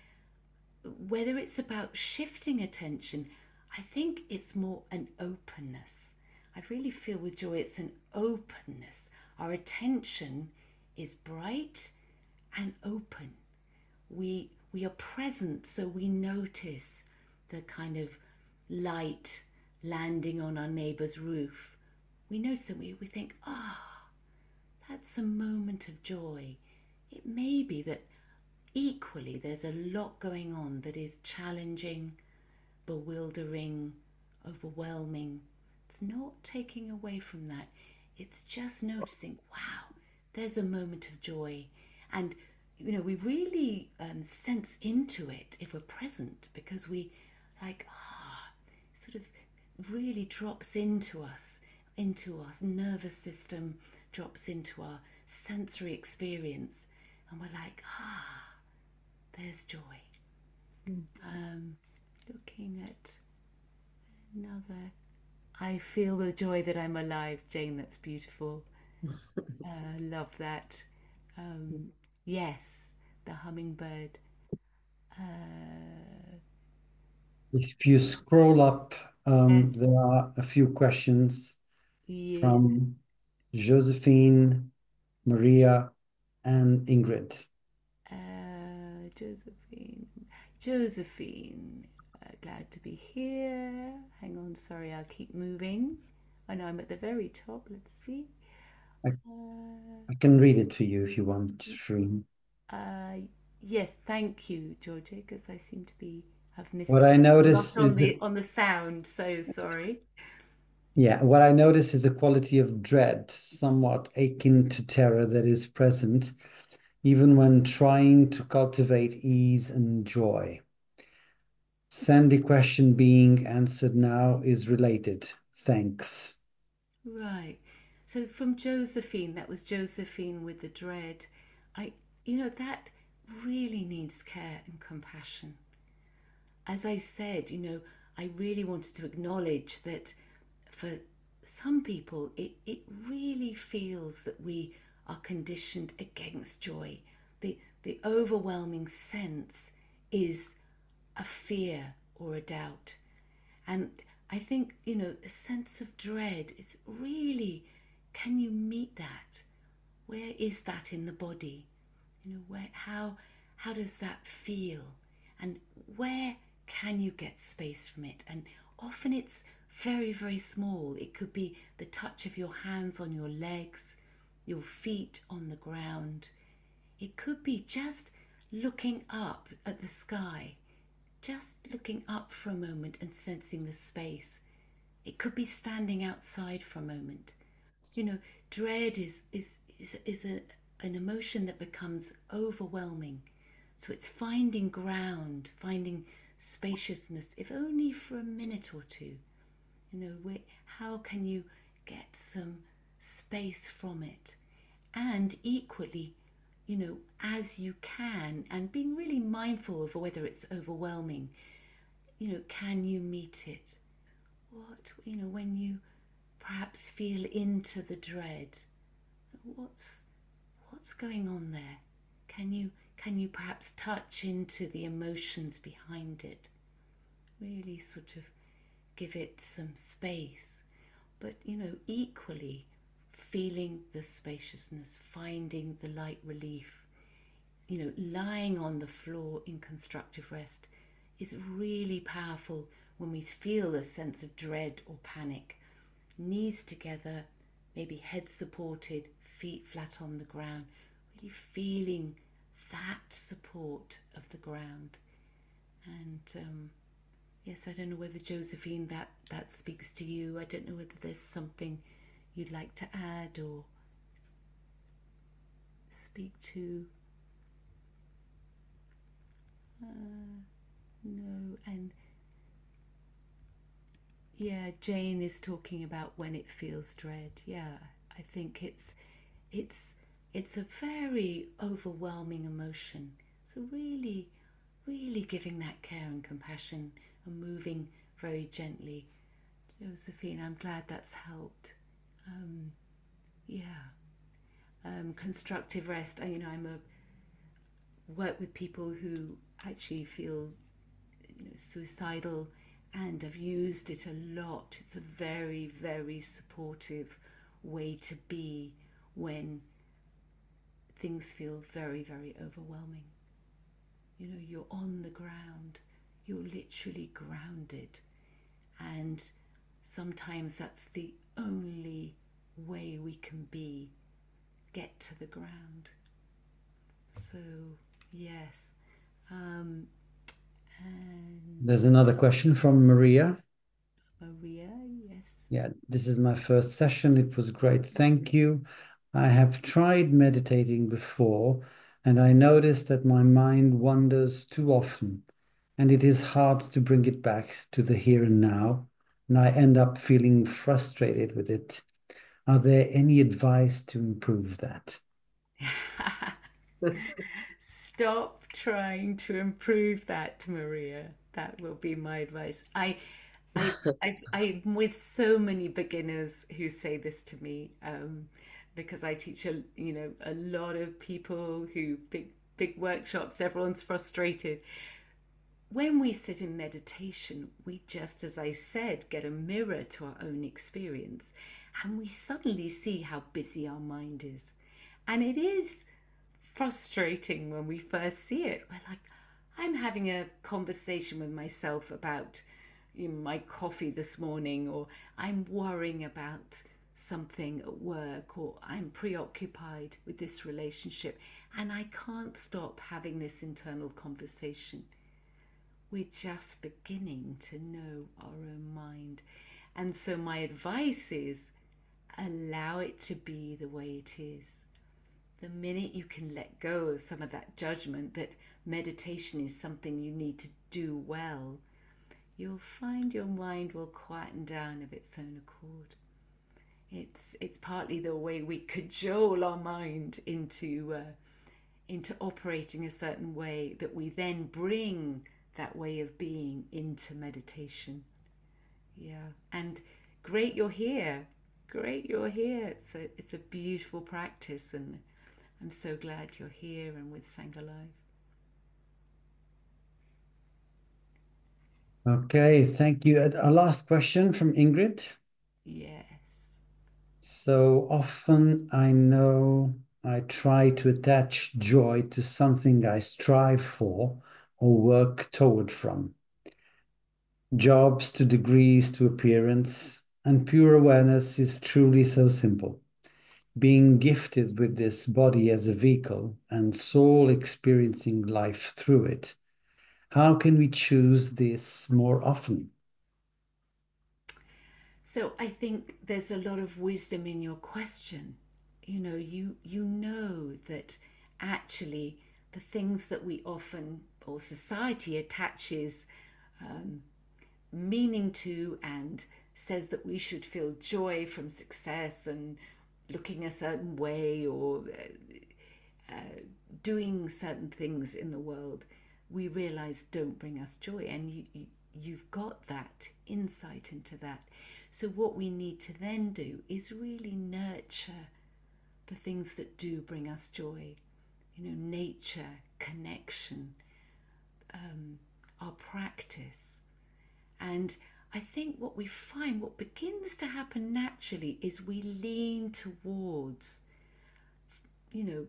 Whether it's about shifting attention, I think it's more an openness. I really feel with joy it's an openness. Our attention is bright and open. We we are present, so we notice the kind of light landing on our neighbour's roof. We notice it, we, we think, ah, oh, that's a moment of joy. It may be that equally there's a lot going on that is challenging, bewildering, overwhelming. It's not taking away from that. It's just noticing, wow, there's a moment of joy. And, you know, we really um, sense into it if we're present, because we like, ah, sort of really drops into us, into our nervous system, drops into our sensory experience. And we're like, ah, there's joy. Um, looking at another. I feel the joy that I'm alive, Jane. That's beautiful. Uh, love that. Um, yes, the hummingbird. Uh, If you scroll up, um, yes, there are a few questions yeah. from Josephine, Maria, and Ingrid. Uh, Josephine. Josephine. Uh, glad to be here. Hang on, sorry, I'll keep moving. I know I'm at the very top. Let's see. I, Uh, I can read it to you if you want, Shreen. Uh, yes, thank you, Georgia, because I seem to be have missed What I a lot notice on is the the on the sound. So sorry. yeah, what I notice is a quality of dread, somewhat akin to terror, that is present even when trying to cultivate ease and joy. Sandy question being answered now is related. Thanks. Right. So from Josephine, that was Josephine with the dread. I, you know, that really needs care and compassion. As I said, you know, I really wanted to acknowledge that for some people, it, it really feels that we are conditioned against joy. the, the overwhelming sense is a fear or a doubt. And I think, you know, a sense of dread is really, can you meet that? Where is that in the body? You know, where, how, how does that feel? And where can you get space from it? And often it's very, very small. It could be the touch of your hands on your legs, your feet on the ground. It could be just looking up at the sky, just looking up for a moment and sensing the space. It could be standing outside for a moment. You know, dread is is is, is a, an emotion that becomes overwhelming. So it's finding ground, finding spaciousness, if only for a minute or two. You know, where, how can you get some space from it? And equally, you know, as you can, and being really mindful of whether it's overwhelming, you know, can you meet it? What, you know, when you perhaps feel into the dread, what's what's going on there? Can you can you perhaps touch into the emotions behind it? Really sort of give it some space, but you know, equally feeling the spaciousness, finding the light relief, you know, lying on the floor in constructive rest is really powerful when we feel a sense of dread or panic. Knees together, maybe head supported, feet flat on the ground, really feeling that support of the ground. And um, yes, I don't know whether, Josephine, that, that speaks to you. I don't know whether there's something you'd like to add or speak to. Uh, no, and yeah, Jane is talking about when it feels dread. Yeah, I think it's it's it's a very overwhelming emotion. So really, really giving that care and compassion and moving very gently. Josephine, I'm glad that's helped. Um, yeah, um, constructive rest. I, you know, I'm a work with people who actually feel, you know, suicidal, and I've used it a lot. It's a very, very supportive way to be when things feel very, very overwhelming. You know, you're on the ground, you're literally grounded, and sometimes that's the only way we can be, get to the ground. So, yes. Um, and There's another question from Maria. Maria, yes. Yeah, this is my first session. It was great. Thank you. I have tried meditating before, and I noticed that my mind wanders too often, and it is hard to bring it back to the here and now, and I end up feeling frustrated with it. Are there any advice to improve that? Stop trying to improve that, Maria. That will be my advice. I, I, I, I'm with so many beginners who say this to me, um, because I teach a, you know, a lot of people who big, big workshops. Everyone's frustrated. When we sit in meditation, we just, as I said, get a mirror to our own experience, and we suddenly see how busy our mind is, and it is frustrating when we first see it. We're like, I'm having a conversation with myself about, you know, my coffee this morning, or I'm worrying about something at work, or I'm preoccupied with this relationship, and I can't stop having this internal conversation. We're just beginning to know our own mind. And so my advice is allow it to be the way it is. The minute you can let go of some of that judgment that meditation is something you need to do well, you'll find your mind will quieten down of its own accord. It's it's partly the way we cajole our mind into uh, into operating a certain way that we then bring that way of being into meditation. Yeah, and great you're here. Great you're here. It's a it's a beautiful practice, and I'm so glad you're here and with Sangha Live. Okay, thank you. A last question from Ingrid. Yes. So often I know I try to attach joy to something I strive for or work toward from. Jobs to degrees to appearance, and pure awareness is truly so simple. Being gifted with this body as a vehicle and soul experiencing life through it. How can we choose this more often? So I think there's a lot of wisdom in your question. You know, you you know that actually the things that we often, or society attaches um, meaning to and says that we should feel joy from success and looking a certain way or uh, uh, doing certain things in the world, we realize don't bring us joy. And you, you, you've got that insight into that. So what we need to then do is really nurture the things that do bring us joy. You know, nature, connection, um, our practice. And I think what we find, what begins to happen naturally is we lean towards, you know,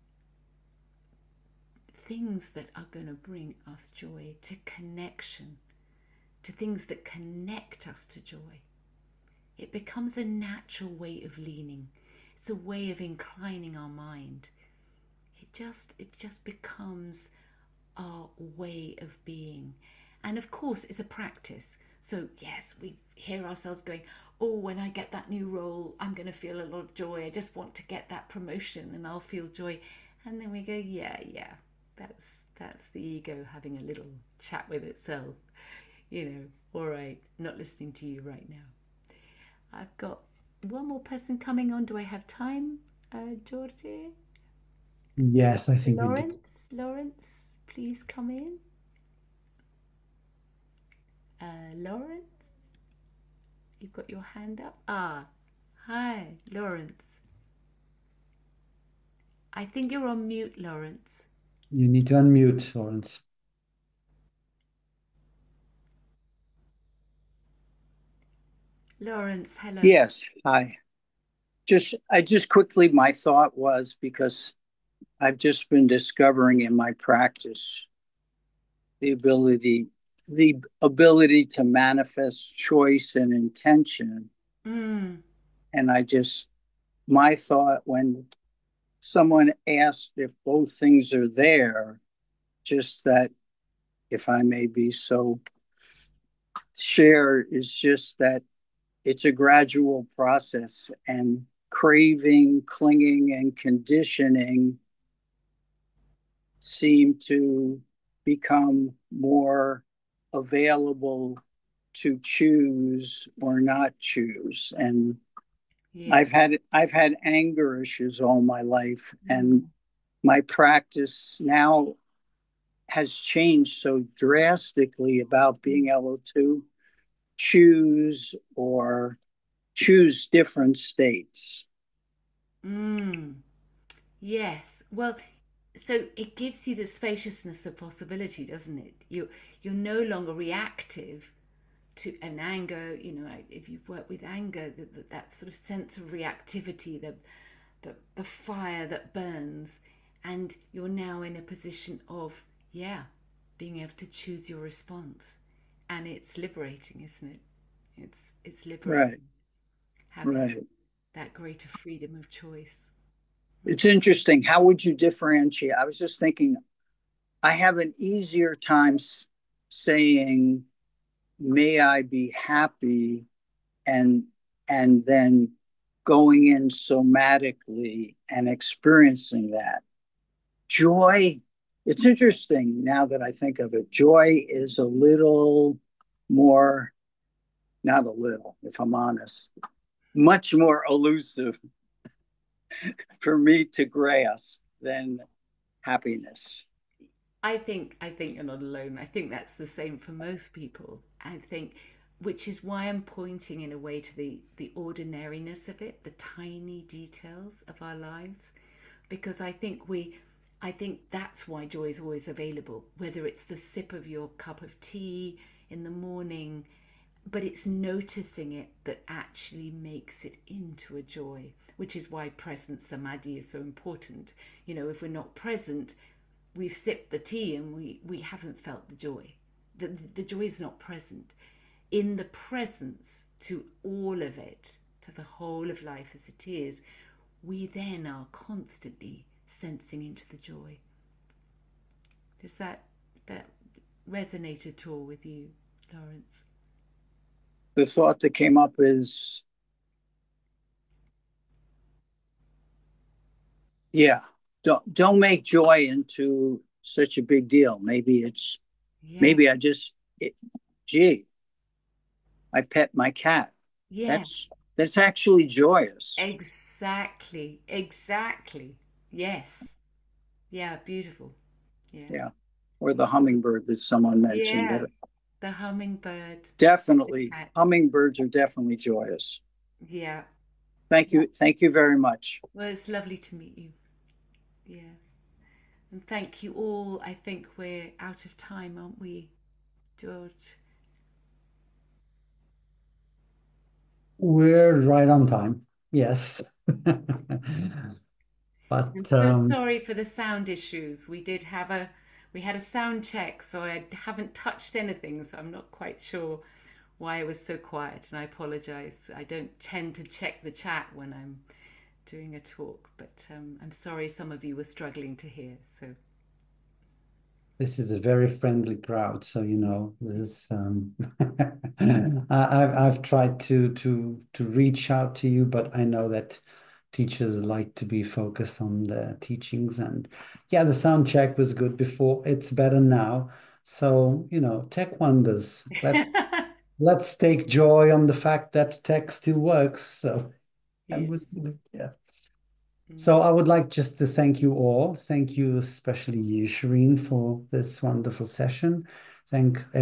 things that are going to bring us joy, to connection, to things that connect us to joy. It becomes a natural way of leaning. It's a way of inclining our mind. It just, it just becomes our way of being. And of course, it's a practice. So yes, we hear ourselves going, oh, when I get that new role, I'm going to feel a lot of joy. I just want to get that promotion and I'll feel joy. And then we go, yeah, yeah, that's that's the ego having a little chat with itself. You know, all right, not listening to you right now. I've got one more person coming on. Do I have time, uh, Georgie? Yes, I think Lawrence, we do. Lawrence, please come in. Uh, Lawrence, you've got your hand up. Ah, hi, Lawrence. I think you're on mute, Lawrence. You need to unmute, Lawrence. Lawrence, hello. Yes, hi. Just, I just quickly, my thought was, because I've just been discovering in my practice the ability, the ability to manifest choice and intention. Mm. And I just, my thought when someone asked if both things are there, just that, if I may be so share, is just that it's a gradual process, and craving, clinging, and conditioning seem to become more available to choose or not choose. And yeah. I've had I've had anger issues all my life, mm-hmm. and my practice now has changed so drastically about being able to choose or choose different states. Mm. Yes. Well, so it gives you the spaciousness of possibility, doesn't it? You you're no longer reactive to an anger. You know, if you've worked with anger, that that sort of sense of reactivity, the the the fire that burns, and you're now in a position of yeah, being able to choose your response, and it's liberating, isn't it? It's it's liberating. Right. Having right. that greater freedom of choice. It's interesting. How would you differentiate? I was just thinking, I have an easier time saying, may I be happy, and and then going in somatically and experiencing that. Joy, it's interesting now that I think of it. Joy is a little more, not a little, if I'm honest, much more elusive for me to grasp than happiness. I think I think you're not alone. I think that's the same for most people. I think, which is why I'm pointing in a way to the the ordinariness of it, the tiny details of our lives, because I think we, I think that's why joy is always available, whether it's the sip of your cup of tea in the morning, but it's noticing it that actually makes it into a joy, which is why present samadhi is so important. You know, if we're not present, we've sipped the tea and we, we haven't felt the joy. The, the joy is not present. In the presence to all of it, to the whole of life as it is, we then are constantly sensing into the joy. Does that that resonate at all with you, Lawrence? The thought that came up is, yeah, don't don't make joy into such a big deal. Maybe it's Yeah. maybe I just it, gee, I pet my cat. Yeah. That's that's actually joyous. Exactly. Exactly. Yes. Yeah. Beautiful. Yeah. Yeah. Or the hummingbird that someone mentioned. Yeah. That The hummingbird. definitely, The cat. hummingbirds are definitely joyous. Yeah. Thank you. Thank you very much. Well, it's lovely to meet you. Yeah. And thank you all. I think we're out of time, aren't we, George? We're right on time. Yes. But I'm so um, sorry for the sound issues. We did have a we had a sound check, so I haven't touched anything, so I'm not quite sure why it was so quiet, and I apologize. I don't tend to check the chat when I'm doing a talk, but um, I'm sorry some of you were struggling to hear. So this is a very friendly crowd, so you know this. Um, I, I've I've tried to to to reach out to you, but I know that teachers like to be focused on the teachings. And yeah, the sound check was good before. It's better now. So you know, tech wonders. Let let's take joy on the fact that tech still works. So yeah. and was yeah. Mm. So I would like just to thank you all. Thank you, especially you, Shireen, for this wonderful session. Thank